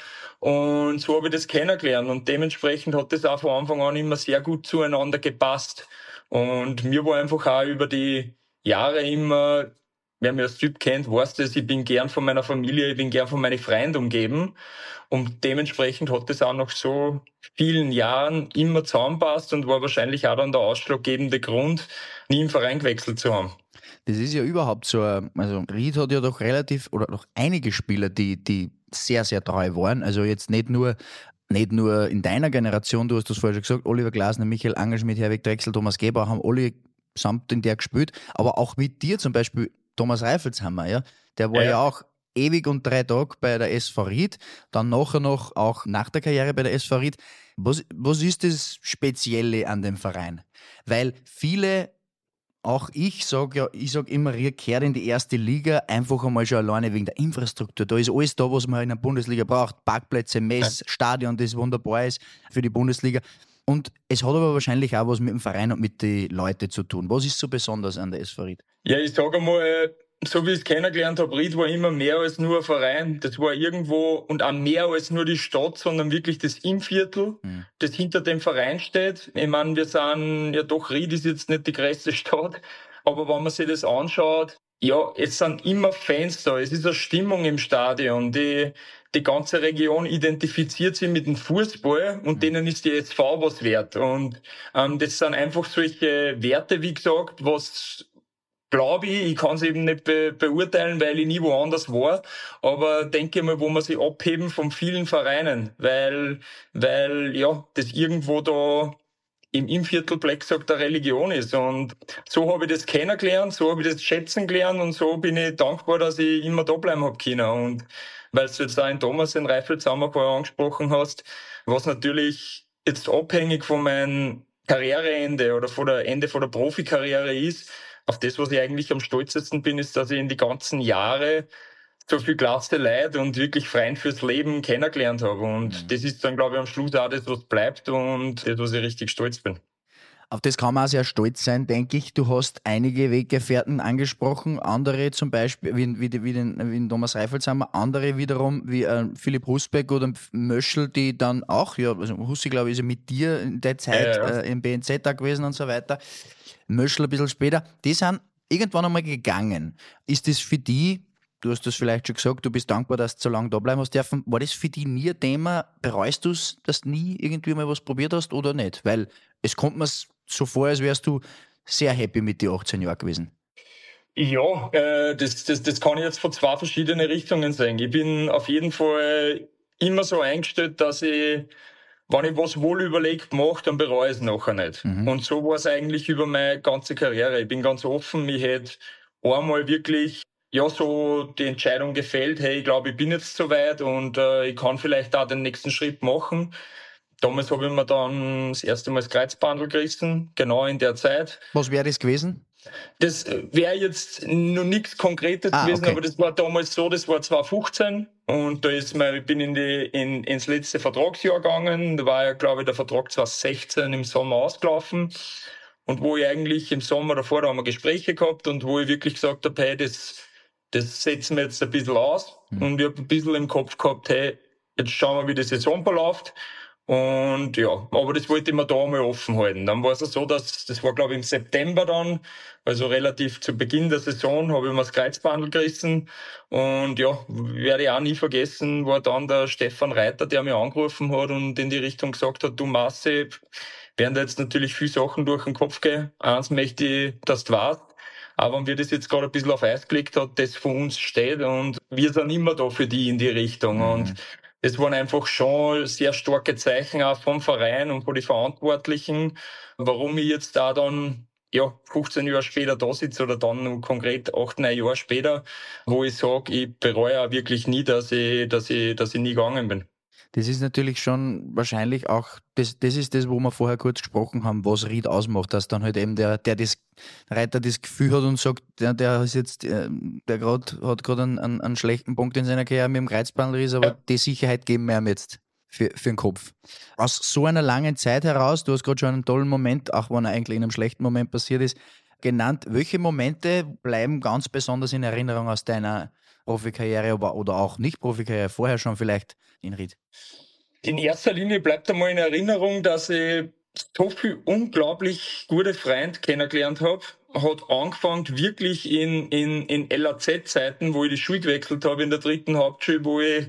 Und so habe ich das kennengelernt. Und dementsprechend hat das auch von Anfang an immer sehr gut zueinander gepasst. Und mir war einfach auch über die Jahre immer, wer mich als Typ kennt, weiß das, ich bin gern von meiner Familie, ich bin gern von meinen Freunden umgeben. Und dementsprechend hat das auch nach so vielen Jahren immer zusammenpasst und war wahrscheinlich auch dann der ausschlaggebende Grund, nie im Verein gewechselt zu haben. Das ist ja überhaupt so, also Ried hat ja doch relativ, oder noch einige Spieler, die, die sehr, sehr treu waren. Also jetzt nicht nur, nicht nur in deiner Generation, du hast das vorher schon gesagt, Oliver Glasner, Michael Angerschmidt, Herwig Drechsel, Thomas Gebauer haben alle samt in der gespielt, aber auch mit dir zum Beispiel Thomas Reifelshammer, ja, der war ja, ja auch ewig und drei Tage bei der S V Ried, dann nachher noch auch nach der Karriere bei der S V Ried. Was, was ist das Spezielle an dem Verein? Weil viele, auch ich sage ja, ich sage immer, Ried kehrt in die erste Liga, einfach einmal schon alleine wegen der Infrastruktur. Da ist alles da, was man in der Bundesliga braucht. Parkplätze, Mess, ja. Stadion, das wunderbar ist für die Bundesliga. Und es hat aber wahrscheinlich auch was mit dem Verein und mit den Leuten zu tun. Was ist so besonders an der S V Ried? Ja, ich sage mal, so wie ich es kennengelernt habe, Ried war immer mehr als nur ein Verein. Das war irgendwo und auch mehr als nur die Stadt, sondern wirklich das Innviertel, mhm. das hinter dem Verein steht. Ich meine, wir sind ja doch, Ried ist jetzt nicht die größte Stadt, aber wenn man sich das anschaut, ja, es sind immer Fans da. Es ist eine Stimmung im Stadion. Die, die ganze Region identifiziert sich mit dem Fußball und mhm. denen ist die S V was wert. Und ähm, das sind einfach solche Werte, wie gesagt, was glaube ich, ich kann es eben nicht be- beurteilen, weil ich nie woanders war, aber denke mal, wo man sich abheben von vielen Vereinen, weil, weil, ja, das irgendwo da im Innviertel, Black sagt, eine Religion ist. Und so habe ich das kennengelernt, so habe ich das schätzen gelernt und so bin ich dankbar, dass ich immer da bleiben habe können. Und weil du jetzt auch in Thomas, in Reifelshammer vorher angesprochen hast, was natürlich jetzt abhängig von meinem Karriereende oder von der Ende von der Profikarriere ist, auf das, was ich eigentlich am stolzesten bin, ist, dass ich in die ganzen Jahre so viel klasse Leute und wirklich Freund fürs Leben kennengelernt habe. Und mhm. das ist dann, glaube ich, am Schluss auch das, was bleibt und das, was ich richtig stolz bin. Auf das kann man auch sehr stolz sein, denke ich. Du hast einige Weggefährten angesprochen, andere zum Beispiel, wie, wie, wie, den, wie den Thomas Reifelshammer, andere wiederum wie äh, Philipp Husbeck oder Möschel, die dann auch, ja, also Hussi, glaube ich, ist ja mit dir in der Zeit ja, ja. Äh, im B N Z da gewesen und so weiter. Möschel ein bisschen später, die sind irgendwann einmal gegangen. Ist das für die, du hast das vielleicht schon gesagt, du bist dankbar, dass du so lange da bleiben hast dürfen, war das für die nie ein Thema? Bereust du es, dass du nie irgendwie mal was probiert hast oder nicht? Weil es kommt mir so vor, als wärst du sehr happy mit den achtzehn Jahren gewesen. Ja, äh, das, das, das kann ich jetzt von zwei verschiedenen Richtungen sagen. Ich bin auf jeden Fall immer so eingestellt, dass ich, wenn ich was wohl überlegt mache, dann bereue ich es nachher nicht. Mhm. Und so war es eigentlich über meine ganze Karriere. Ich bin ganz offen, ich hätte einmal wirklich ja so die Entscheidung gefällt, hey, ich glaube, ich bin jetzt so weit und äh, ich kann vielleicht auch den nächsten Schritt machen. Damals habe ich mir dann das erste Mal das Kreuzbandel gerissen, genau in der Zeit. Was wäre das gewesen? Das wäre jetzt noch nichts Konkretes ah, gewesen, okay. aber das war damals so, das war zwanzig fünfzehn und da ist mein, ich bin in die, in, ins letzte Vertragsjahr gegangen, da war ja, glaube ich, der Vertrag zwanzig sechzehn im Sommer ausgelaufen und wo ich eigentlich im Sommer davor, da haben wir Gespräche gehabt und wo ich wirklich gesagt habe, hey, das, das setzen wir jetzt ein bisschen aus mhm. und ich habe ein bisschen im Kopf gehabt, hey, jetzt schauen wir, wie die Saison verläuft. Und ja, aber das wollte ich mir da mal offen halten. Dann war es so, dass, das war glaube ich im September dann, also relativ zu Beginn der Saison, habe ich mir das Kreuzbandel gerissen. Und ja, werde ich auch nie vergessen, war dann der Stefan Reiter, der mich angerufen hat und in die Richtung gesagt hat, du Marci, werden da jetzt natürlich viele Sachen durch den Kopf gehen. Eins möchte ich, dass du weißt. Aber wenn wir das jetzt gerade ein bisschen auf Eis gelegt hat, das von uns steht und wir sind immer da für die in die Richtung. Mhm. Und es waren einfach schon sehr starke Zeichen auch vom Verein und von den Verantwortlichen, warum ich jetzt da dann ja fünfzehn Jahre später da sitze oder dann konkret acht, neun Jahre später, wo ich sage, ich bereue auch wirklich nie, dass ich, dass ich, dass ich nie gegangen bin. Das ist natürlich schon wahrscheinlich auch, das, das ist das, wo wir vorher kurz gesprochen haben, was Ried ausmacht, dass dann halt eben der, der das Reiter das Gefühl hat und sagt, der, der ist jetzt, der grad, hat gerade einen, einen, einen schlechten Punkt in seiner Karriere mit dem Kreuzbandriss, aber ja. Die Sicherheit geben wir ihm jetzt für, für den Kopf. Aus so einer langen Zeit heraus, du hast gerade schon einen tollen Moment, auch wenn er eigentlich in einem schlechten Moment passiert ist, genannt. Welche Momente bleiben ganz besonders in Erinnerung aus deiner Profikarriere oder auch nicht Profikarriere, vorher schon vielleicht in Ried? In erster Linie bleibt einmal in Erinnerung, dass ich so viele unglaublich gute Freunde kennengelernt habe. Hat angefangen wirklich in, in, in L A Z-Zeiten, wo ich die Schule gewechselt habe, in der dritten Hauptschule, wo ich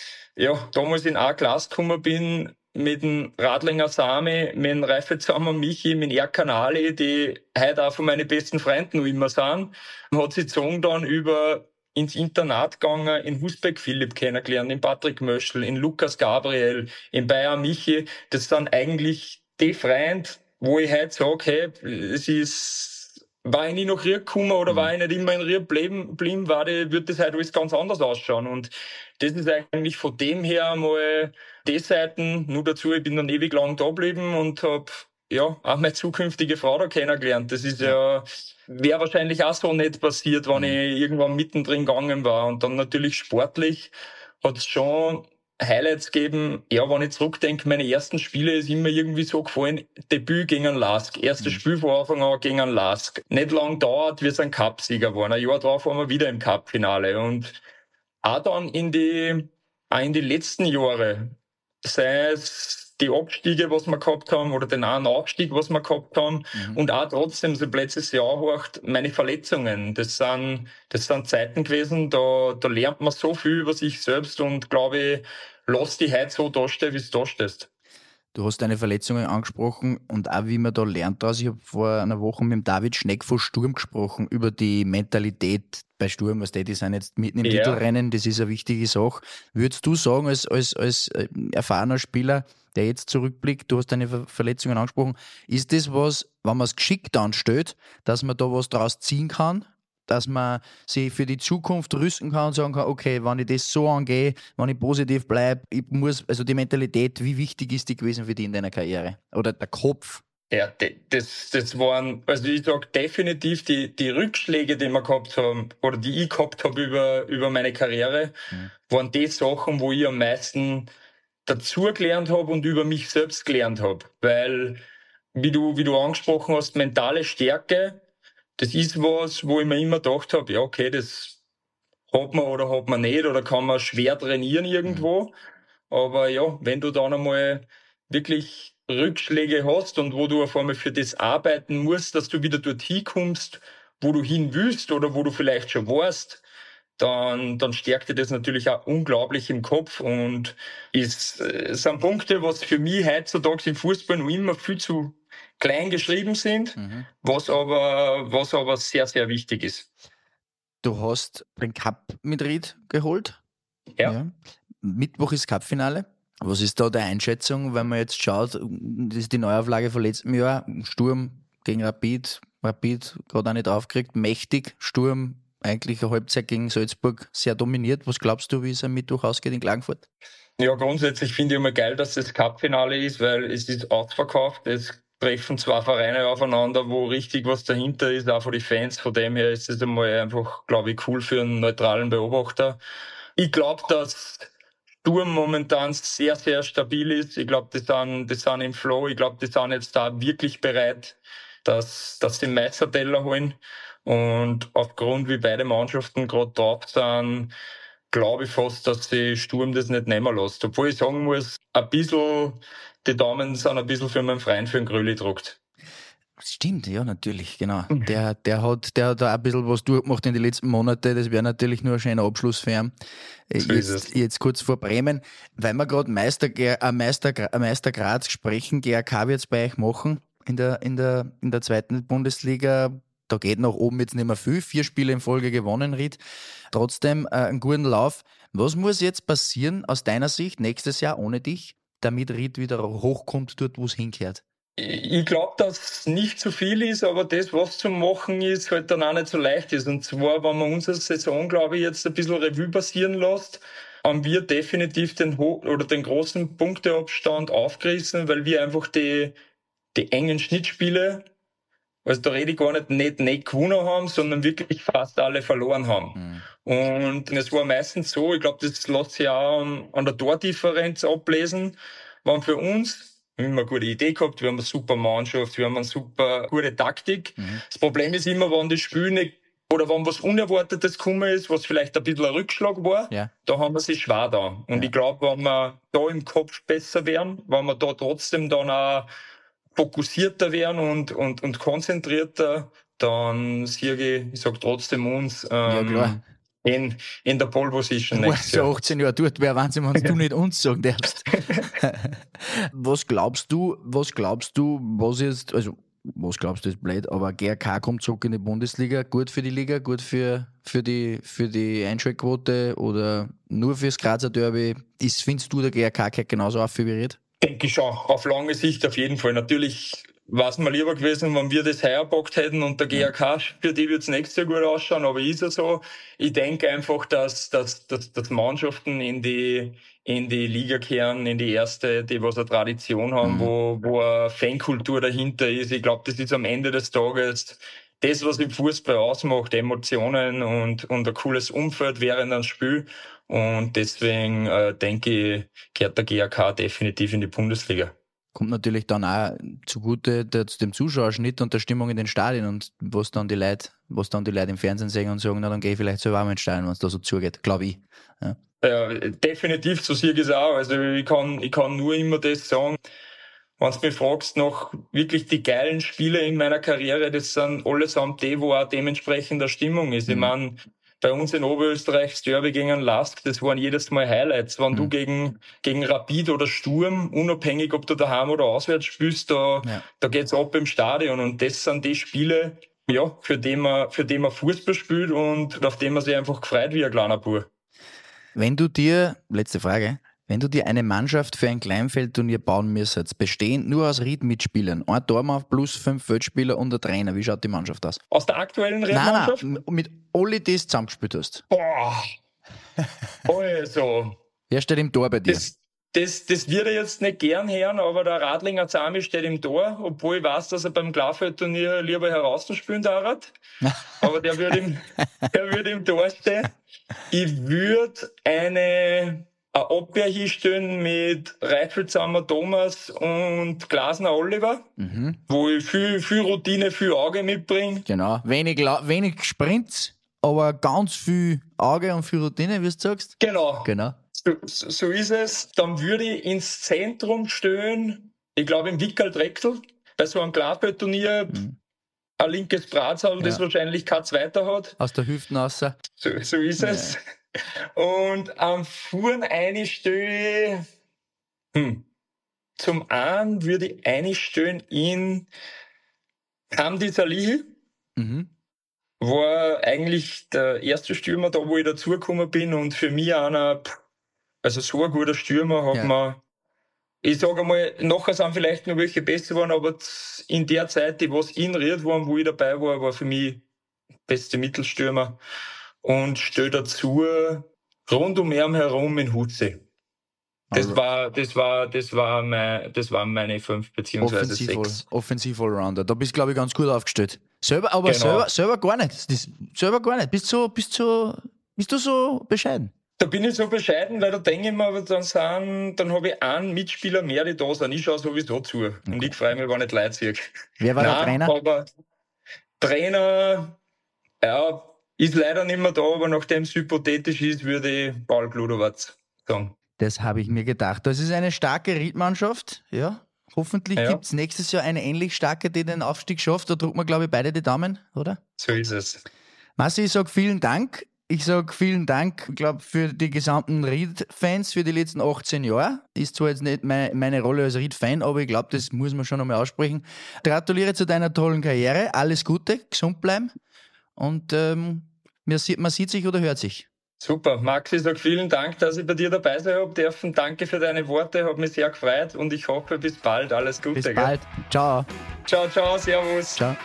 ja damals in A-Klasse gekommen bin, mit dem Radlinger Sami, mit dem Reifezahmer Michi, mit dem Erkanali, die heute auch von meinen besten Freunden noch immer sind. Man hat sich gezogen dann über ins Internat gegangen, in Husbeck Philipp kennengelernt, in Patrick Möschel, in Lukas Gabriel, in Bayer Michi. Das sind eigentlich die Freunde, wo ich heute sage, hey, es ist, war ich nicht nach Ried gekommen oder war ich nicht immer in Ried geblieben, war die, wird das heute alles ganz anders ausschauen. Und das ist eigentlich von dem her mal die Seiten. Nur dazu, ich bin dann ewig lang da geblieben und habe ja auch meine zukünftige Frau da kennengelernt. Das ist ja, wäre wahrscheinlich auch so nicht passiert, wenn ich irgendwann mittendrin gegangen war. Und dann natürlich sportlich hat es schon Highlights gegeben. Ja, wenn ich zurückdenke, meine ersten Spiele ist immer irgendwie so gefallen, Debüt gegen einen Lask, erstes mhm. Spiel von Anfang an gegen einen Lask. Nicht lang dauert, wir sind Cup-Sieger geworden. Ein Jahr drauf waren wir wieder im Cup-Finale. Und auch dann in die, auch in die letzten Jahre, sei es die Abstiege, was wir gehabt haben, oder den einen Aufstieg, was wir gehabt haben, mhm. und auch trotzdem, so letztes Jahr hocht, meine Verletzungen. Das sind, das sind Zeiten gewesen, da, da lernt man so viel über sich selbst und glaube ich, lass dich heute so dastehen, wie du dastehst. Du hast deine Verletzungen angesprochen und auch wie man da lernt daraus. Ich habe vor einer Woche mit dem David Schneck von Sturm gesprochen, über die Mentalität bei Sturm. Was die sind jetzt mitten im ja. Titelrennen, das ist eine wichtige Sache. Würdest du sagen, als, als, als erfahrener Spieler, der jetzt zurückblickt, du hast deine Verletzungen angesprochen, ist das was, wenn man es geschickt anstellt, dass man da was draus ziehen kann? Dass man sich für die Zukunft rüsten kann und sagen kann, okay, wenn ich das so angehe, wenn ich positiv bleibe, ich muss, also die Mentalität, wie wichtig ist die gewesen für dich in deiner Karriere? Oder der Kopf? Ja, das, das waren, also ich sage definitiv die, die Rückschläge, die wir gehabt haben, oder die ich gehabt habe über, über meine Karriere, mhm. waren die Sachen, wo ich am meisten dazugelernt habe und über mich selbst gelernt habe. Weil, wie du, wie du angesprochen hast, mentale Stärke, das ist was, wo ich mir immer gedacht habe, ja, okay, das hat man oder hat man nicht oder kann man schwer trainieren irgendwo. Aber ja, wenn du dann einmal wirklich Rückschläge hast und wo du auf einmal für das arbeiten musst, dass du wieder dorthin kommst, wo du hin willst oder wo du vielleicht schon warst, dann, dann stärkt dir das natürlich auch unglaublich im Kopf und ist, äh, sind Punkte, was für mich heutzutage im Fußball noch immer viel zu klein geschrieben sind, mhm. was aber, was aber sehr, sehr wichtig ist. Du hast den Cup mit Ried geholt. Ja. ja. Mittwoch ist Cup-Finale. Was ist da deine Einschätzung, wenn man jetzt schaut, das ist die Neuauflage von letztem Jahr, Sturm gegen Rapid, Rapid gerade auch nicht aufgeregt, mächtig, Sturm eigentlich eine Halbzeit gegen Salzburg sehr dominiert. Was glaubst du, wie es am Mittwoch ausgeht in Klagenfurt? Ja, grundsätzlich finde ich immer geil, dass das Cup-Finale ist, weil es ist ausverkauft. Es treffen zwei Vereine aufeinander, wo richtig was dahinter ist, auch für die Fans. Von dem her ist es einmal einfach, glaube ich, cool für einen neutralen Beobachter. Ich glaube, dass Sturm momentan sehr, sehr stabil ist. Ich glaube, die sind, die sind im Flow. Ich glaube, die sind jetzt da wirklich bereit, dass, dass sie den Meisterteller holen. Und aufgrund, wie beide Mannschaften gerade drauf sind, glaube ich fast, dass die Sturm das nicht nehmen lässt. Obwohl ich sagen muss, ein bisschen, die Daumen sind ein bisschen für meinen Freund, für den Gröli gedruckt. Stimmt, ja, natürlich, genau. Der, der hat, der hat da ein bisschen was durchgemacht in den letzten Monaten. Das wäre natürlich nur ein schöner Abschluss für ihn. So jetzt, jetzt kurz vor Bremen, weil wir gerade Meister, äh, Meister, Meister Graz sprechen, G A K wird es bei euch machen in der, in der, in der zweiten Bundesliga. Da geht nach oben jetzt nicht mehr viel. Vier Spiele in Folge gewonnen, Ried. Trotzdem äh, einen guten Lauf. Was muss jetzt passieren aus deiner Sicht nächstes Jahr ohne dich, damit Ried wieder hochkommt dort, wo es hinkehrt? Ich glaube, dass nicht zu viel ist, aber das, was zu machen ist, halt dann auch nicht so leicht ist. Und zwar, wenn man unsere Saison, glaube ich, jetzt ein bisschen Revue passieren lässt, haben wir definitiv den ho- oder den großen Punkteabstand aufgerissen, weil wir einfach die, die engen Schnittspiele, also da rede ich gar nicht, nicht, nicht gewonnen haben, sondern wirklich fast alle verloren haben. Mhm. Und es war meistens so, ich glaube, das lässt sich auch an, an der Tordifferenz ablesen, wenn für uns, wir haben eine gute Idee gehabt, wir haben eine super Mannschaft, wir haben eine super gute Taktik. Mhm. Das Problem ist immer, wenn das Spiel nicht, oder wenn was Unerwartetes gekommen ist, was vielleicht ein bisschen ein Rückschlag war, ja. da haben wir sich schwer da. Und ja. ich glaube, wenn wir da im Kopf besser wären, wenn wir da trotzdem dann auch fokussierter wären und, und, und konzentrierter, dann sehe ich, ich sage trotzdem uns, ähm, ja, in, in der Pole Position. Du warst ja achtzehn Jahre dort, wäre Wahnsinn, wenn du nicht uns sagen darfst. Was glaubst du, was glaubst du, was jetzt, also, was glaubst du, ist blöd, aber G R K kommt zurück in die Bundesliga, gut für die Liga, gut für, für die, für die Einschaltquote oder nur fürs Grazer Derby? Ist, findest du, der G R K geht genauso auf wie Ried? Denke ich schon, auf lange Sicht auf jeden Fall. Natürlich wäre es mir lieber gewesen, wenn wir das heuer gepackt hätten und der G R K, für die wird es nächstes Jahr gut ausschauen, aber ist ja so. Ich denke einfach, dass, dass, dass, dass Mannschaften in die, in die Liga kehren, in die erste, die was eine Tradition haben, mhm. wo, wo eine Fankultur dahinter ist. Ich glaube, das ist am Ende des Tages das, was im Fußball ausmacht, Emotionen und, und ein cooles Umfeld während einem Spiel. Und deswegen äh, denke ich, kehrt der G R K definitiv in die Bundesliga. Kommt natürlich dann auch zugute der, dem Zuschauerschnitt und der Stimmung in den Stadien und was dann die Leute, was dann die Leute im Fernsehen sehen und sagen, na dann gehe ich vielleicht selber auch mal ins Stadion, wenn es da so zugeht, glaube ich. Ja. Ja, definitiv, so sehe ich es auch. Also ich kann, ich kann nur immer das sagen, wenn du mich fragst, noch wirklich die geilen Spiele in meiner Karriere, das sind allesamt die, wo auch dementsprechend der Stimmung ist. Mhm. Ich meine, bei uns in Oberösterreich, das Derby gegen Lask, das waren jedes Mal Highlights. Wenn mhm. du gegen, gegen Rapid oder Sturm, unabhängig ob du daheim oder auswärts spielst, da, ja. da geht's ab im Stadion. Und das sind die Spiele, ja, für die man, für die man Fußball spielt und auf die man sich einfach gefreut wie ein kleiner Bub. Wenn du dir, letzte Frage, wenn du dir eine Mannschaft für ein Kleinfeldturnier bauen müsstest, bestehend nur aus Ried-Mitspielern, ein Tormann plus fünf Feldspieler und ein Trainer, wie schaut die Mannschaft aus? Aus der aktuellen Ried-Mannschaft? Nein, nein, mit alle, die du zusammengespielt hast. Boah, also. Wer steht im Tor bei dir? Das, das, das würde ich jetzt nicht gern hören, aber der Radlinger Zami steht im Tor, obwohl ich weiß, dass er beim Kleinfeldturnier lieber heraus spielen darf. Aber der würde im, der würde im Tor stehen. Ich würde eine... eine Abwehr hinstellen mit Reiffelzhammer Thomas und Glasner Oliver, mhm. wo ich viel, viel Routine, viel Auge mitbringe. Genau, wenig, wenig Sprints, aber ganz viel Auge und viel Routine, wie du sagst. Genau. genau. So, so ist es. Dann würde ich ins Zentrum stellen, ich glaube im Wickel-Drechsel, bei so einem Glasballturnier, mhm. ein linkes Bratzal, ja. das wahrscheinlich kein Zweiter hat. Aus der Hüfte raus. So, so ist ja. es. Und am Fuhren einstellen, hm, zum einen würde ich einstellen in Hamdi Salihi, mhm. war eigentlich der erste Stürmer da, wo ich dazugekommen bin und für mich einer, also so ein guter Stürmer hat ja. man, ich sage einmal, nachher sind vielleicht noch welche besser geworden, aber in der Zeit, die was in Ried waren, wo ich dabei war, war für mich beste Mittelstürmer. Und stell dazu rund um ihn herum in Hutze. Das also war, das war, das war mein, das waren meine fünf beziehungsweise Offensiv sechs. Offensiv Allrounder. Da bist du, glaube ich, ganz gut aufgestellt. Selber, aber genau. selber, selber gar nicht. Das, selber gar nicht. Bist du, bist du, bist du so bescheiden? Da bin ich so bescheiden, weil da denke ich mir, dann sind, dann habe ich einen Mitspieler mehr, die da sind. Ich schaue sowieso zu. Okay. Und ich freue mich, wenn ich Leute sehe. Wer war Nein, der Trainer? Aber Trainer, ja, ist leider nicht mehr da, aber nachdem es hypothetisch ist, würde ich Paul Gludowatz sagen. Das habe ich mir gedacht. Das ist eine starke Riedmannschaft. Ja. Hoffentlich ja. gibt es nächstes Jahr eine ähnlich starke, die den Aufstieg schafft. Da drücken wir, glaube ich, beide die Daumen, oder? So ist es. Massi, ich sage vielen Dank. Ich sage vielen Dank, glaube für die gesamten Ried-Fans für die letzten achtzehn Jahre. Ist zwar jetzt nicht meine, meine Rolle als Ried-Fan, aber ich glaube, das muss man schon einmal aussprechen. Gratuliere zu deiner tollen Karriere. Alles Gute, gesund bleiben. Und ähm, man, sieht, man sieht sich oder hört sich. Super. Max, ich sage vielen Dank, dass ich bei dir dabei sein habe dürfen. Danke für deine Worte, hat mich sehr gefreut und ich hoffe, bis bald. Alles Gute. Bis bald. Gell? Ciao. Ciao, ciao, servus. Ciao.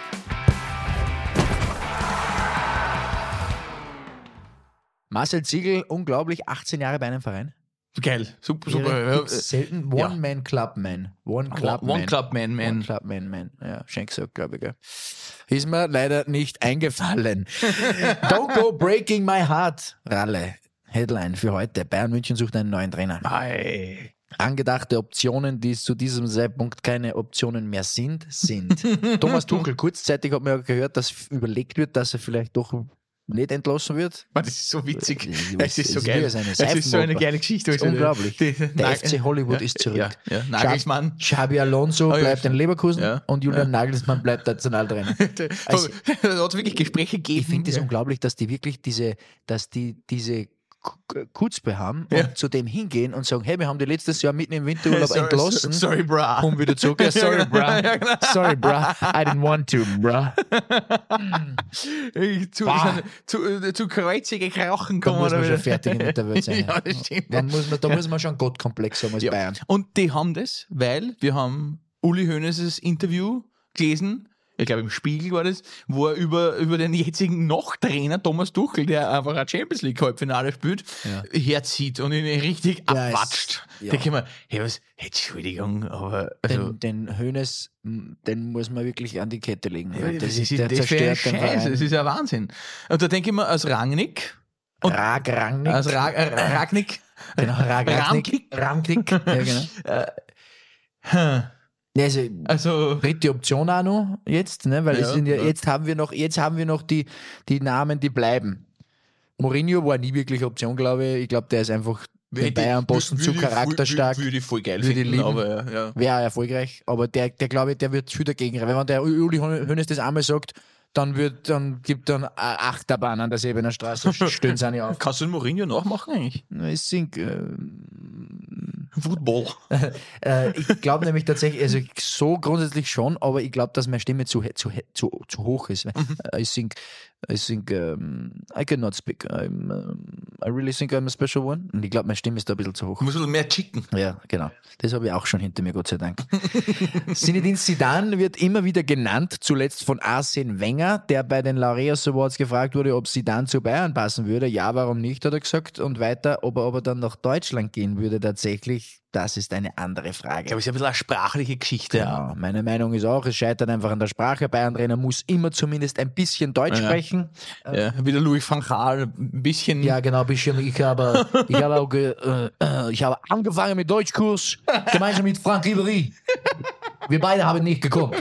Marcel Ziegel, unglaublich, achtzehn Jahre bei einem Verein. Geil, super, super. Gibt's selten. One-Man-Club-Man. One-Club-Man. One-Club-Man-Man. One-Club-Man-Man. Ja, schön gesagt, glaube ich. Gell. Ist mir leider nicht eingefallen. Don't go breaking my heart. Ralle. Headline für heute. Bayern München sucht einen neuen Trainer. Ei. Angedachte Optionen, die zu diesem Zeitpunkt keine Optionen mehr sind, sind. Thomas Tuchel, kurzzeitig hat man ja gehört, dass überlegt wird, dass er vielleicht doch nicht entlassen wird. Das ist so witzig. Es Es ist so ist geil. wie so eine Es ist so eine Seifenoper. geile Geschichte. Das ist unglaublich. Die- Der Nag- F C Hollywood ja, ist zurück. Ja, ja. Nagelsmann. Xabi Alonso Oh, ja. bleibt in Leverkusen Ja. und Julian Nagelsmann bleibt Nationaltrainer. Also- Da hat es wirklich Gespräche gegeben. Ich finde es ja. unglaublich, dass die wirklich diese, dass die diese K- Kutzpe haben Ja. und zu dem hingehen und sagen, hey, wir haben die letztes Jahr mitten im Winterurlaub Sorry, entlassen. Sorry, bra. Komm wieder zurück. Ja, sorry, Ja, bra. ja, genau. Sorry, bra. I didn't want to, bra. Ich- Zu, Bah. zu, äh, zu kreuzige Krachen Da kommen. muss man oder schon wieder. fertig mit der Welt sein. Ja, das stimmt. Da muss man, da muss man schon einen Gottkomplex haben als Ja. Bayern. Und die haben das, weil wir haben Uli Hoeneß' Interview gelesen, ich glaube im Spiegel war das, wo er über, über den jetzigen Noch-Trainer Thomas Tuchel, der einfach ein Champions League Halbfinale spielt, Ja. herzieht und ihn richtig Ja, es- abwatscht. ja. Da kann man, hey, was, Entschuldigung, aber also, Den, den Hönes, den muss man wirklich an die Kette legen. ja, das was ist, ist der denn das für ein zerstört den Scheiß? Das Verein. ist ja Wahnsinn. Und da denke ich mir, als Rangnick, und- Rag Rangnick. als Ra äh, Ragnick, Genau, Rag Ramkick. Ramkick. Ja, genau. hm, Ja, also, also, dritte Option auch noch jetzt, ne? Weil es Ja, sind ja, ja. jetzt haben wir noch, jetzt haben wir noch die, die Namen, die bleiben. Mourinho war nie wirklich Option, glaube ich. Ich glaube, der ist einfach den Bayern-Posten zu charakterstark. Würde ich voll geil Würde ich finden, lieben. aber ja. Wäre erfolgreich, aber der, der glaube ich, der wird viel dagegen. Wenn man der Uli Hoeneß das einmal sagt, dann wird, dann gibt dann eine Achterbahn an der Säbener Straße, stellen sie nicht auf. Kannst du den Mourinho nachmachen eigentlich? Es sind, äh, Football. äh, ich glaube nämlich tatsächlich, also so grundsätzlich schon, aber ich glaube, dass meine Stimme zu, zu, zu, zu hoch ist. I think, I think, um, I cannot speak. I'm, um, I really think I'm a special one. Und ich glaube, meine Stimme ist da ein bisschen zu hoch. Du musst ein bisschen mehr chicken. Ja, genau. Das habe ich auch schon hinter mir, Gott sei Dank. Zinedine Zidane wird immer wieder genannt, zuletzt von Arsene Wenger, der bei den Laureus Awards gefragt wurde, ob Zidane zu Bayern passen würde. Ja, warum nicht, hat er gesagt. Und weiter, ob er, ob er dann nach Deutschland gehen würde tatsächlich. Das ist eine andere Frage. Ich glaube, es ist ein bisschen eine sprachliche Geschichte. Ja, meine Meinung ist auch, es scheitert einfach an der Sprache. Bayern-Trainer muss immer zumindest ein bisschen Deutsch Ja. sprechen. Ja, wie der Louis van Gaal, ein bisschen. Ja, genau, ein bisschen. Ich habe, ich habe auch, ge, äh, äh, ich habe angefangen mit Deutschkurs, gemeinsam mit Frank Ribéry. Wir beide haben nicht gekonnt.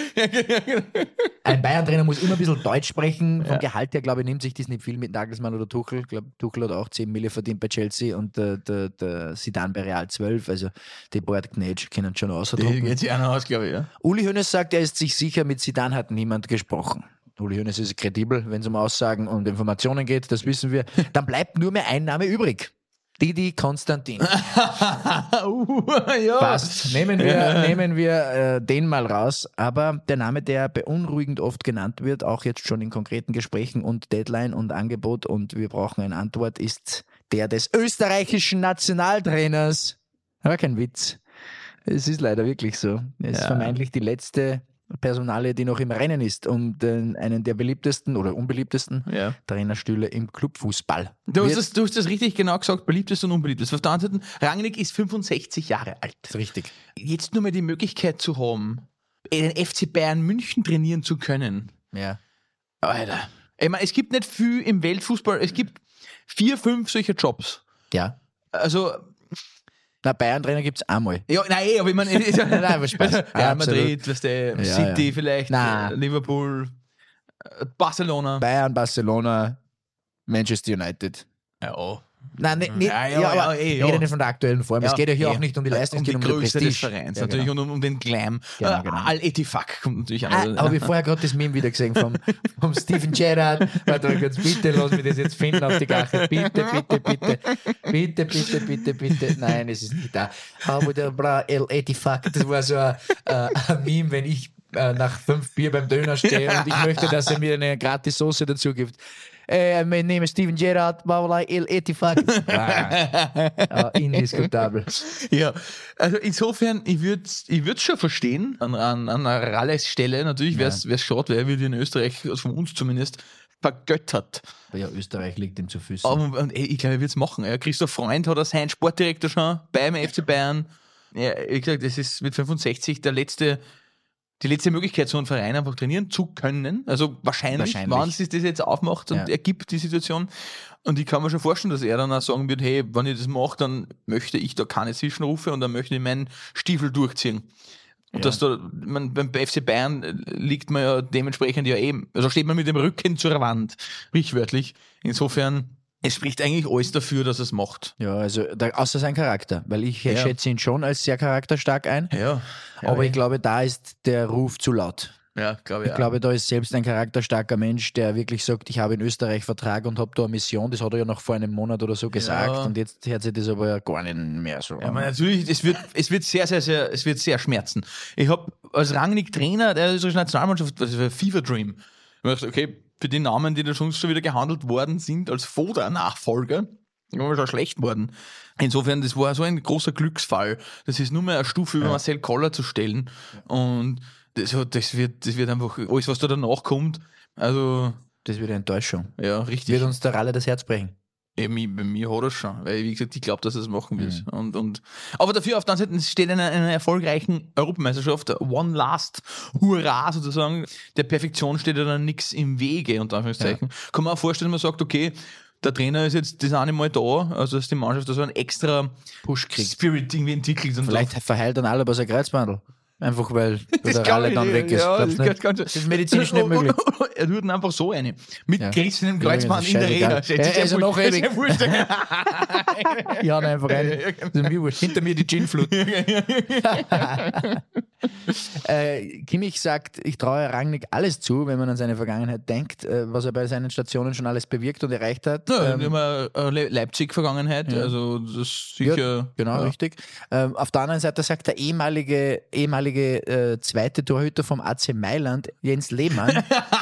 Ein Bayern-Trainer muss immer ein bisschen Deutsch sprechen. Vom Gehalt her, glaube ich, nimmt sich das nicht viel mit Nagelsmann oder Tuchel. Ich glaube, Tuchel hat auch zehn Mille verdient bei Chelsea und der, der, der Zidane bei Real zwölf. Also die Bordknetsch können schon Die ausdrucken. geht sich einer aus, glaube ich. Ja. Uli Hoeneß sagt, er ist sich sicher, mit Zidane hat niemand gesprochen. Uli Hoeneß ist kredibel, wenn es um Aussagen und Informationen geht, das wissen wir. Dann bleibt nur mehr ein Name übrig. Didi Konstantin. uh, ja. Passt. Nehmen wir, nehmen wir äh, den mal raus. Aber der Name, der beunruhigend oft genannt wird, auch jetzt schon in konkreten Gesprächen und Deadline und Angebot und wir brauchen eine Antwort, ist der des österreichischen Nationaltrainers. Aber kein Witz. Es ist leider wirklich so. Es ist Ja. vermeintlich die letzte Personalie, die noch im Rennen ist, um den, einen der beliebtesten oder unbeliebtesten Ja. Trainerstühle im Clubfußball. Du hast, Wird- das, du hast das richtig genau gesagt, beliebtes und unbeliebtes. Auf der anderen Seite, Rangnick ist fünfundsechzig Jahre alt. ist richtig. Jetzt nur mal die Möglichkeit zu haben, den F C Bayern München trainieren zu können. Ja. Alter. Ich meine, es gibt nicht viel im Weltfußball, es gibt vier, fünf solcher Jobs. Ja. Also, Na, Bayern-Trainer gibt es einmal. ja, nein, aber ich meine, Nein, aber Spaß. Real Absolut. Madrid, weißt du, Ja, City ja. vielleicht, Nein. äh, Liverpool, äh, Barcelona. Bayern, Barcelona, Manchester United. Ja, oh. Nein, nicht, nicht, Ja, ja, ja, aber ja, eh, ich ja. rede nicht von der aktuellen Form. es Ja, geht ja hier eh. auch nicht um die Leistung, um es geht die um den Größe Prestige. des Vereins Ja, natürlich genau. und um, um den Glam. Genau, äh, genau. Al-Etifak kommt natürlich an. Ah, Also, habe ich vorher gerade das Meme wieder gesehen vom, vom Steven Gerrard. Warte mal kurz, bitte lass mich das jetzt finden auf die Gache. Bitte, bitte, bitte. Bitte, bitte, bitte, bitte. Nein, es ist nicht da. Aber der Bra El Etifak, das war so ein, äh, ein Meme, wenn ich äh, nach fünf Bier beim Döner stehe und ich möchte, dass er mir eine gratis Soße dazu gibt. Äh, mein Name ist Steven Gerrard, Baulai El Etifak. Ah, ah, indiskutabel. Ja, also insofern, ich würde es ich würd's schon verstehen, an, an, an einer Ralles Stelle. Natürlich wäre es schade, wer würde in Österreich, also von uns zumindest, vergöttert. Ja, Österreich liegt ihm zu Füßen. Aber, und ich glaube, er wird es machen. Ja, Christoph Freund hat als sein Sportdirektor schon beim F C Bayern. Ja, wie gesagt, das ist mit fünfundsechzig der letzte, die letzte Möglichkeit, so einen Verein einfach trainieren zu können. Also wahrscheinlich, Wahrscheinlich. wenn sich das jetzt aufmacht und Ja. ergibt, die Situation. Und ich kann mir schon vorstellen, dass er dann auch sagen wird, hey, wenn ich das mache, dann möchte ich da keine Zwischenrufe und dann möchte ich meinen Stiefel durchziehen. Und Ja. dass da, man, beim F C Bayern liegt man ja dementsprechend ja eben, also steht man mit dem Rücken zur Wand, sprichwörtlich. Insofern, es spricht eigentlich alles dafür, dass er es macht. Ja, also da, außer sein Charakter, weil ich Ja. schätze ihn schon als sehr charakterstark ein, Ja. aber ich glaube, da ist der Ruf zu laut. ja, glaube ich Ich glaube, da ist selbst ein charakterstarker Mensch, der wirklich sagt, ich habe in Österreich Vertrag und habe da eine Mission, das hat er ja noch vor einem Monat oder so gesagt Ja. und jetzt hört sich das aber gar nicht mehr so Ja, an. man, natürlich, es wird, es wird sehr, sehr, sehr, es wird sehr schmerzen. Ich habe als Rangnick Trainer der österreichischen Nationalmannschaft, das war Fever Dream, ich dachte, okay, für die Namen, die da schon schon wieder gehandelt worden sind, als Foda-Nachfolger, war schon schlecht worden. Insofern, das war so ein großer Glücksfall. Das ist nur mehr eine Stufe über Marcel Koller zu stellen. Und das, das, wird, das wird einfach, alles, was da danach kommt, also, Das wird eine Enttäuschung. ja, richtig. Wird uns der Ralle das Herz brechen. Ja, bei mir hat er schon, weil wie gesagt, ich glaube, dass er es machen wird. Mhm. Und, und, aber dafür auf der anderen Seite steht einer einer erfolgreichen Europameisterschaft, One Last Hurra sozusagen, der Perfektion steht ja dann nichts im Wege, unter Anführungszeichen. Kann man auch vorstellen, man sagt, okay, der Trainer ist jetzt das eine Mal da, also dass die Mannschaft da so einen extra Push kriegt. Spirit irgendwie entwickelt. Und Vielleicht verheilt dann Alaba sein Kreuzbandel. Einfach weil der glaub Ralle ich dann nicht. weg ist. Ja, Glaubst du das nicht? kann- Das ist medizinisch nicht möglich. Er tut ihn einfach so eine. Mit Ja. gerissenem Ja, Kreuzband das ist in der scheißegal. Räder. Schätze ich, Ja, also ja noch wurscht. ewig. Ist ja wurscht. Ja, nein, einfach rein. Das ist mir wurscht. Hinter mir die Ginflut. äh, Kimmich sagt, ich traue Rangnick alles zu, wenn man an seine Vergangenheit denkt, äh, was er bei seinen Stationen schon alles bewirkt und erreicht hat. Ja, Ähm, wir haben eine Le- Leipzig-Vergangenheit, Ja. also das ist sicher. Ja, genau, ja. richtig. Ähm, auf der anderen Seite sagt der ehemalige, ehemalige äh, zweite Torhüter vom A C Mailand, Jens Lehmann,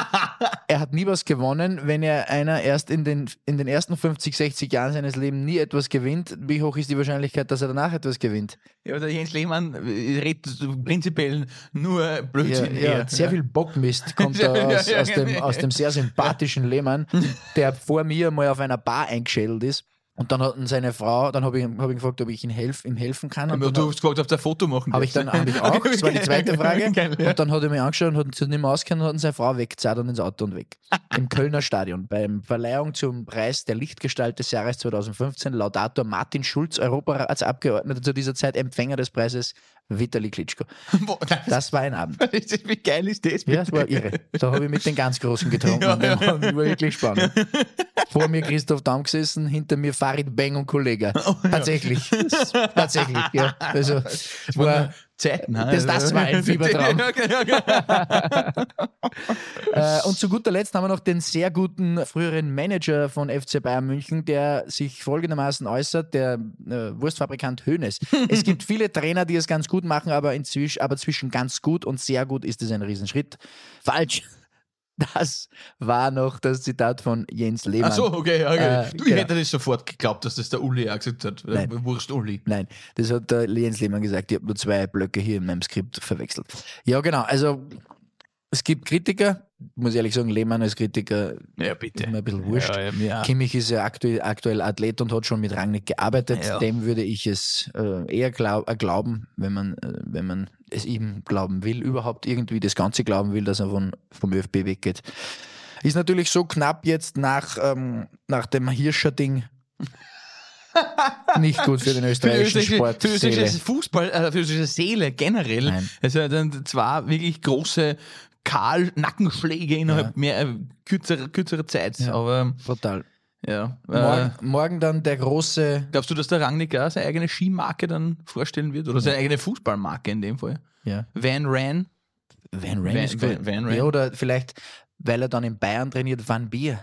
er hat nie was gewonnen, wenn er einer erst in den, in den ersten fünfzig, sechzig Jahren seines Lebens nie etwas gewinnt. Wie hoch ist die Wahrscheinlichkeit, dass er danach etwas gewinnt? Ja, der Jens Lehmann äh, redet prinzipiell nur Ja, Blödsinn. ja, her. sehr viel Bockmist kommt da Ja, aus, ja, aus, dem, aus dem sehr sympathischen Lehmann, der vor mir mal auf einer Bar eingeschädelt ist. Und dann hat ihn seine Frau, dann habe ich, hab ich gefragt, ob ich ihm, helf, ihm helfen kann. Und Aber dann du hast gefragt, ob der Foto machen habe ich dann hab ich auch, das war die zweite Frage. Geil, ja. Und dann hat er mich angeschaut und hat sich nicht mehr ausgekannt und hat seine Frau weggezahlt und ins Auto und weg. Im Kölner Stadion. Beim Verleihung zum Preis der Lichtgestalt des Jahres zweitausendfünfzehn, Laudator Martin Schulz, Europaratsabgeordneter zu dieser Zeit, Empfänger des Preises Vitali Klitschko. Boah, das, Das war ein Abend. wie geil ist das? Ja, es war irre. Da habe ich mit den ganz Großen getrunken Ja, und das ja. war wirklich spannend. Vor mir Christoph Daum gesessen, hinter mir Farid Beng und Kollege. Tatsächlich. Tatsächlich, ja. Also, es war, Zeiten. Das- das war ein Fiebertraum. Ja, ja, ja. äh, und zu guter Letzt haben wir noch den sehr guten früheren Manager von F C Bayern München, der sich folgendermaßen äußert, der äh, Wurstfabrikant Hoeneß. Es gibt viele Trainer, die es ganz gut machen, aber, inzwischen, aber zwischen ganz gut und sehr gut ist es ein Riesenschritt. Falsch. Das war noch das Zitat von Jens Lehmann. Ach so, okay, okay. Äh, du, ich genau. hätte das sofort geglaubt, dass das der Uli auch gesagt hat. Nein. Äh, Wurst Uli. Nein, das hat der Jens Lehmann gesagt. Ich habe nur zwei Blöcke hier in meinem Skript verwechselt. Ja, genau. Also es gibt Kritiker, muss ich ehrlich sagen, Lehmann als Kritiker Ja, ist bitte. mir ein bisschen wurscht. Ja, ja, ja. Kimmich ist ja aktuell, aktuell Athlet und hat schon mit Rangnick gearbeitet. Ja. Dem würde ich es äh, eher glaub, äh, glauben, wenn man, äh, wenn man es ihm glauben will, überhaupt irgendwie das Ganze glauben will, dass er von, vom ÖFB weggeht. Ist natürlich so knapp jetzt nach, ähm, nach dem Hirscher-Ding nicht gut für den Für österreichischen österreichische, Sport. für österreichische Fußball, äh, für österreichische Seele generell. Nein. Also dann zwei wirklich große Kahl-Nackenschläge innerhalb Ja. mehr äh, kürzerer, kürzerer Zeit. Ja. Aber Total. ja. Morgen, Äh, morgen dann der große. glaubst du, dass der Rangnick auch seine eigene Skimarke dann vorstellen wird? Oder seine eigene Fußballmarke in dem Fall? Ja. Van Ran? Van Ran Van- ist gut. Van- Van Ran. Ja, oder vielleicht, weil er dann in Bayern trainiert, Van Bier.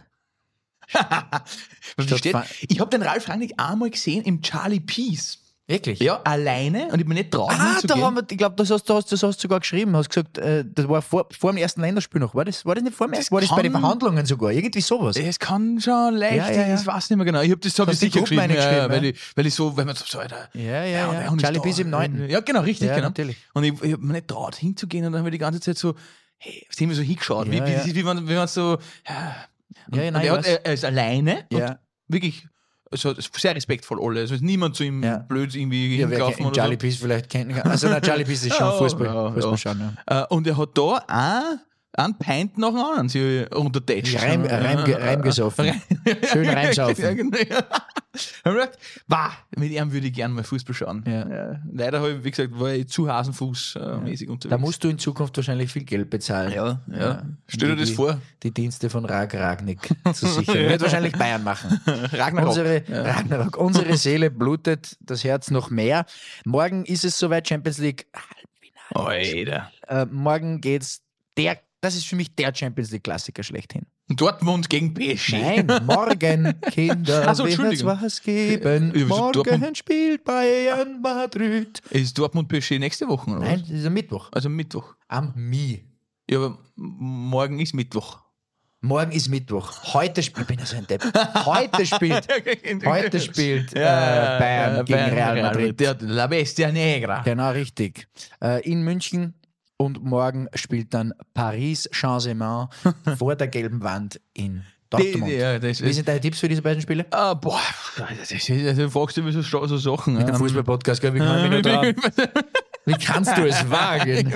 Was Statt steht? Van- Ich habe den Ralf Rangnick einmal gesehen im Charlie Peace. Wirklich? Ja, alleine und ich bin nicht traut, Ah, da hinzugehen. haben wir, ich glaube, das hast du hast, das hast du sogar geschrieben. Hast gesagt, äh, das war vor, vor dem ersten Länderspiel noch. War das, war das nicht vor dem Das ersten? War das bei den kann- Verhandlungen sogar? Irgendwie sowas. Es kann schon leicht, Ja, ja, ja. ich weiß nicht mehr genau. Ich habe das hab ich Hast die sicher Gruppen geschrieben, ja, eingeschrieben, weil, ja? ich, weil ich so, wenn man so, Alter, Ja, ja, und- ja. und ist Charlie da. bis im neunten. Ja, genau, richtig, Ja, genau. natürlich. Und ich, ich habe mir nicht traut, hinzugehen und dann habe ich die ganze Zeit so, hey, was haben wir so hingeschaut? Ja, wie, wie, ja. das ist, wie man, wie man so, ja, Und, Ja, ja, nein, und ich er, hat, weiß. er, er ist alleine Ja. und wirklich also, sehr respektvoll alle. Also ist niemand zu ihm Ja. blöd irgendwie Ja, wer hingelaufen kennt oder Charlie so. Peace vielleicht kennen kann. Also, nein, Charlie Peace ist schon Ja, Fußball. ja, Fußball ja. schauen, ja. Äh, und er hat da auch einen Pint nach dem anderen sich untertätscht. Reim, Reim, Reim gesoffen. Schön reinsaufen. Ja, genau. Ich hab gedacht, bah, mit ihm würde ich gerne mal Fußball schauen. Ja. Ja. Leider habe ich, wie gesagt, war ich zu Hasenfuß-mäßig unterwegs. Da musst du in Zukunft wahrscheinlich viel Geld bezahlen. Ja, ja. Stell dir die, das die, vor. Die Dienste von Rag Ragnick zu sichern. Wird wahrscheinlich Bayern machen. Ragnarok. Unsere, Ragnarok. Unsere Seele blutet, das Herz noch mehr. Morgen ist es soweit, Champions League Halbfinale. Alter. Äh, morgen geht's der, das ist für mich der Champions League Klassiker schlechthin. Dortmund gegen P S G. Nein, morgen, Kinder, Ach so, wird es Entschuldigung. was geben. Ja, wieso Morgen Dortmund? spielt Bayern Madrid. Ist Dortmund P S G nächste Woche, oder Nein, was? das ist am Mittwoch. Also Mittwoch. Am Mi. Ja, aber m- morgen ist Mittwoch. Morgen ist Mittwoch. Heute spielt, ich bin ja so ein Depp. Heute spielt, heute spielt äh, Bayern gegen Real Madrid. Der, La Bestia Negra. Genau, richtig. Äh, in München. Und morgen spielt dann Paris Saint-Germain vor der gelben Wand in Dortmund. Die- ja, das Wie ist, sind deine Tipps für diese beiden Spiele? ah, boah, das ist, das fragst du mir so, so Sachen. Der Fußball-Podcast, gell? Wie kann ich mich nur trauen? Wie kannst du es wagen?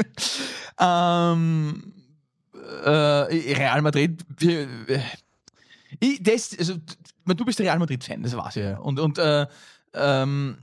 ähm, äh, Real Madrid. wir- wir- Ich, das, also, du bist Real Madrid-Fan, das war's ja. Und, und äh, ähm,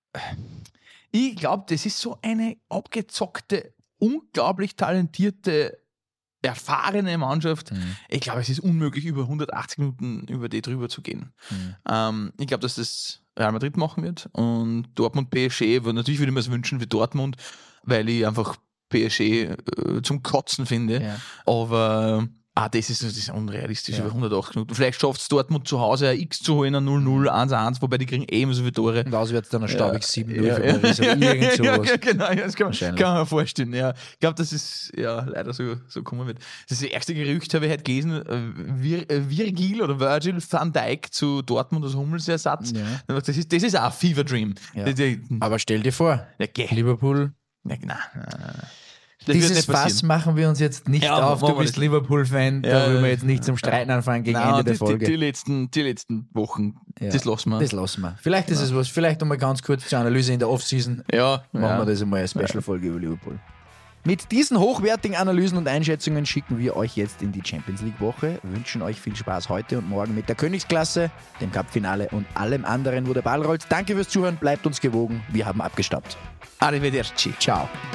ich glaube, das ist so eine abgezockte, unglaublich talentierte, erfahrene Mannschaft. Mhm. Ich glaube, es ist unmöglich, über hundertachtzig Minuten über die drüber zu gehen. Mhm. Ähm, ich glaube, dass das Real Madrid machen wird und Dortmund P S G, weil natürlich würde ich mir es wünschen für Dortmund, weil ich einfach P S G äh, zum Kotzen finde. Ja. Aber ah, das ist, das ist unrealistisch, Ja. über hundertachtzig Minuten. Vielleicht schafft es Dortmund zu Hause ein X zu holen, ein null null, eins eins, wobei die kriegen eh immer so viele Tore. Und auswärts dann ein staubig sieben null Ja, für ja, Paris oder ja, irgend ja, sowas. ja, genau, ja, das kann man, Wahrscheinlich. kann man mir vorstellen. Ja. Ich glaube, dass es ja leider so, so kommen wird. Das ist das erste Gerücht, habe ich heute gelesen, äh, Vir, äh, Virgil oder Virgil van Dijk zu Dortmund als Hummelsersatz. Ja. Das ist, das ist auch ein Fever Dream. Ja. Das, das, Aber stell dir vor, ja, geh. Liverpool, Nein, nein, nein, nein. Das wird dieses nicht passieren. Fass machen wir uns jetzt nicht Ja, auf. machen Du wir bist das. Liverpool-Fan, da Ja, will ja. wir jetzt nicht zum Streiten anfangen gegen Nein, Ende der die, Folge. Die, die, letzten, die letzten Wochen, Ja. das lassen wir. Das lassen wir. Vielleicht ist es was, vielleicht nochmal ganz kurz zur Analyse in der Offseason. ja, Machen ja. wir das einmal eine Special-Folge über Liverpool. Mit diesen hochwertigen Analysen und Einschätzungen schicken wir euch jetzt in die Champions League-Woche, wünschen euch viel Spaß heute und morgen mit der Königsklasse, dem Cup-Finale und allem anderen, wo der Ball rollt. Danke fürs Zuhören, bleibt uns gewogen, wir haben abgestaubt. Arrivederci. Ciao.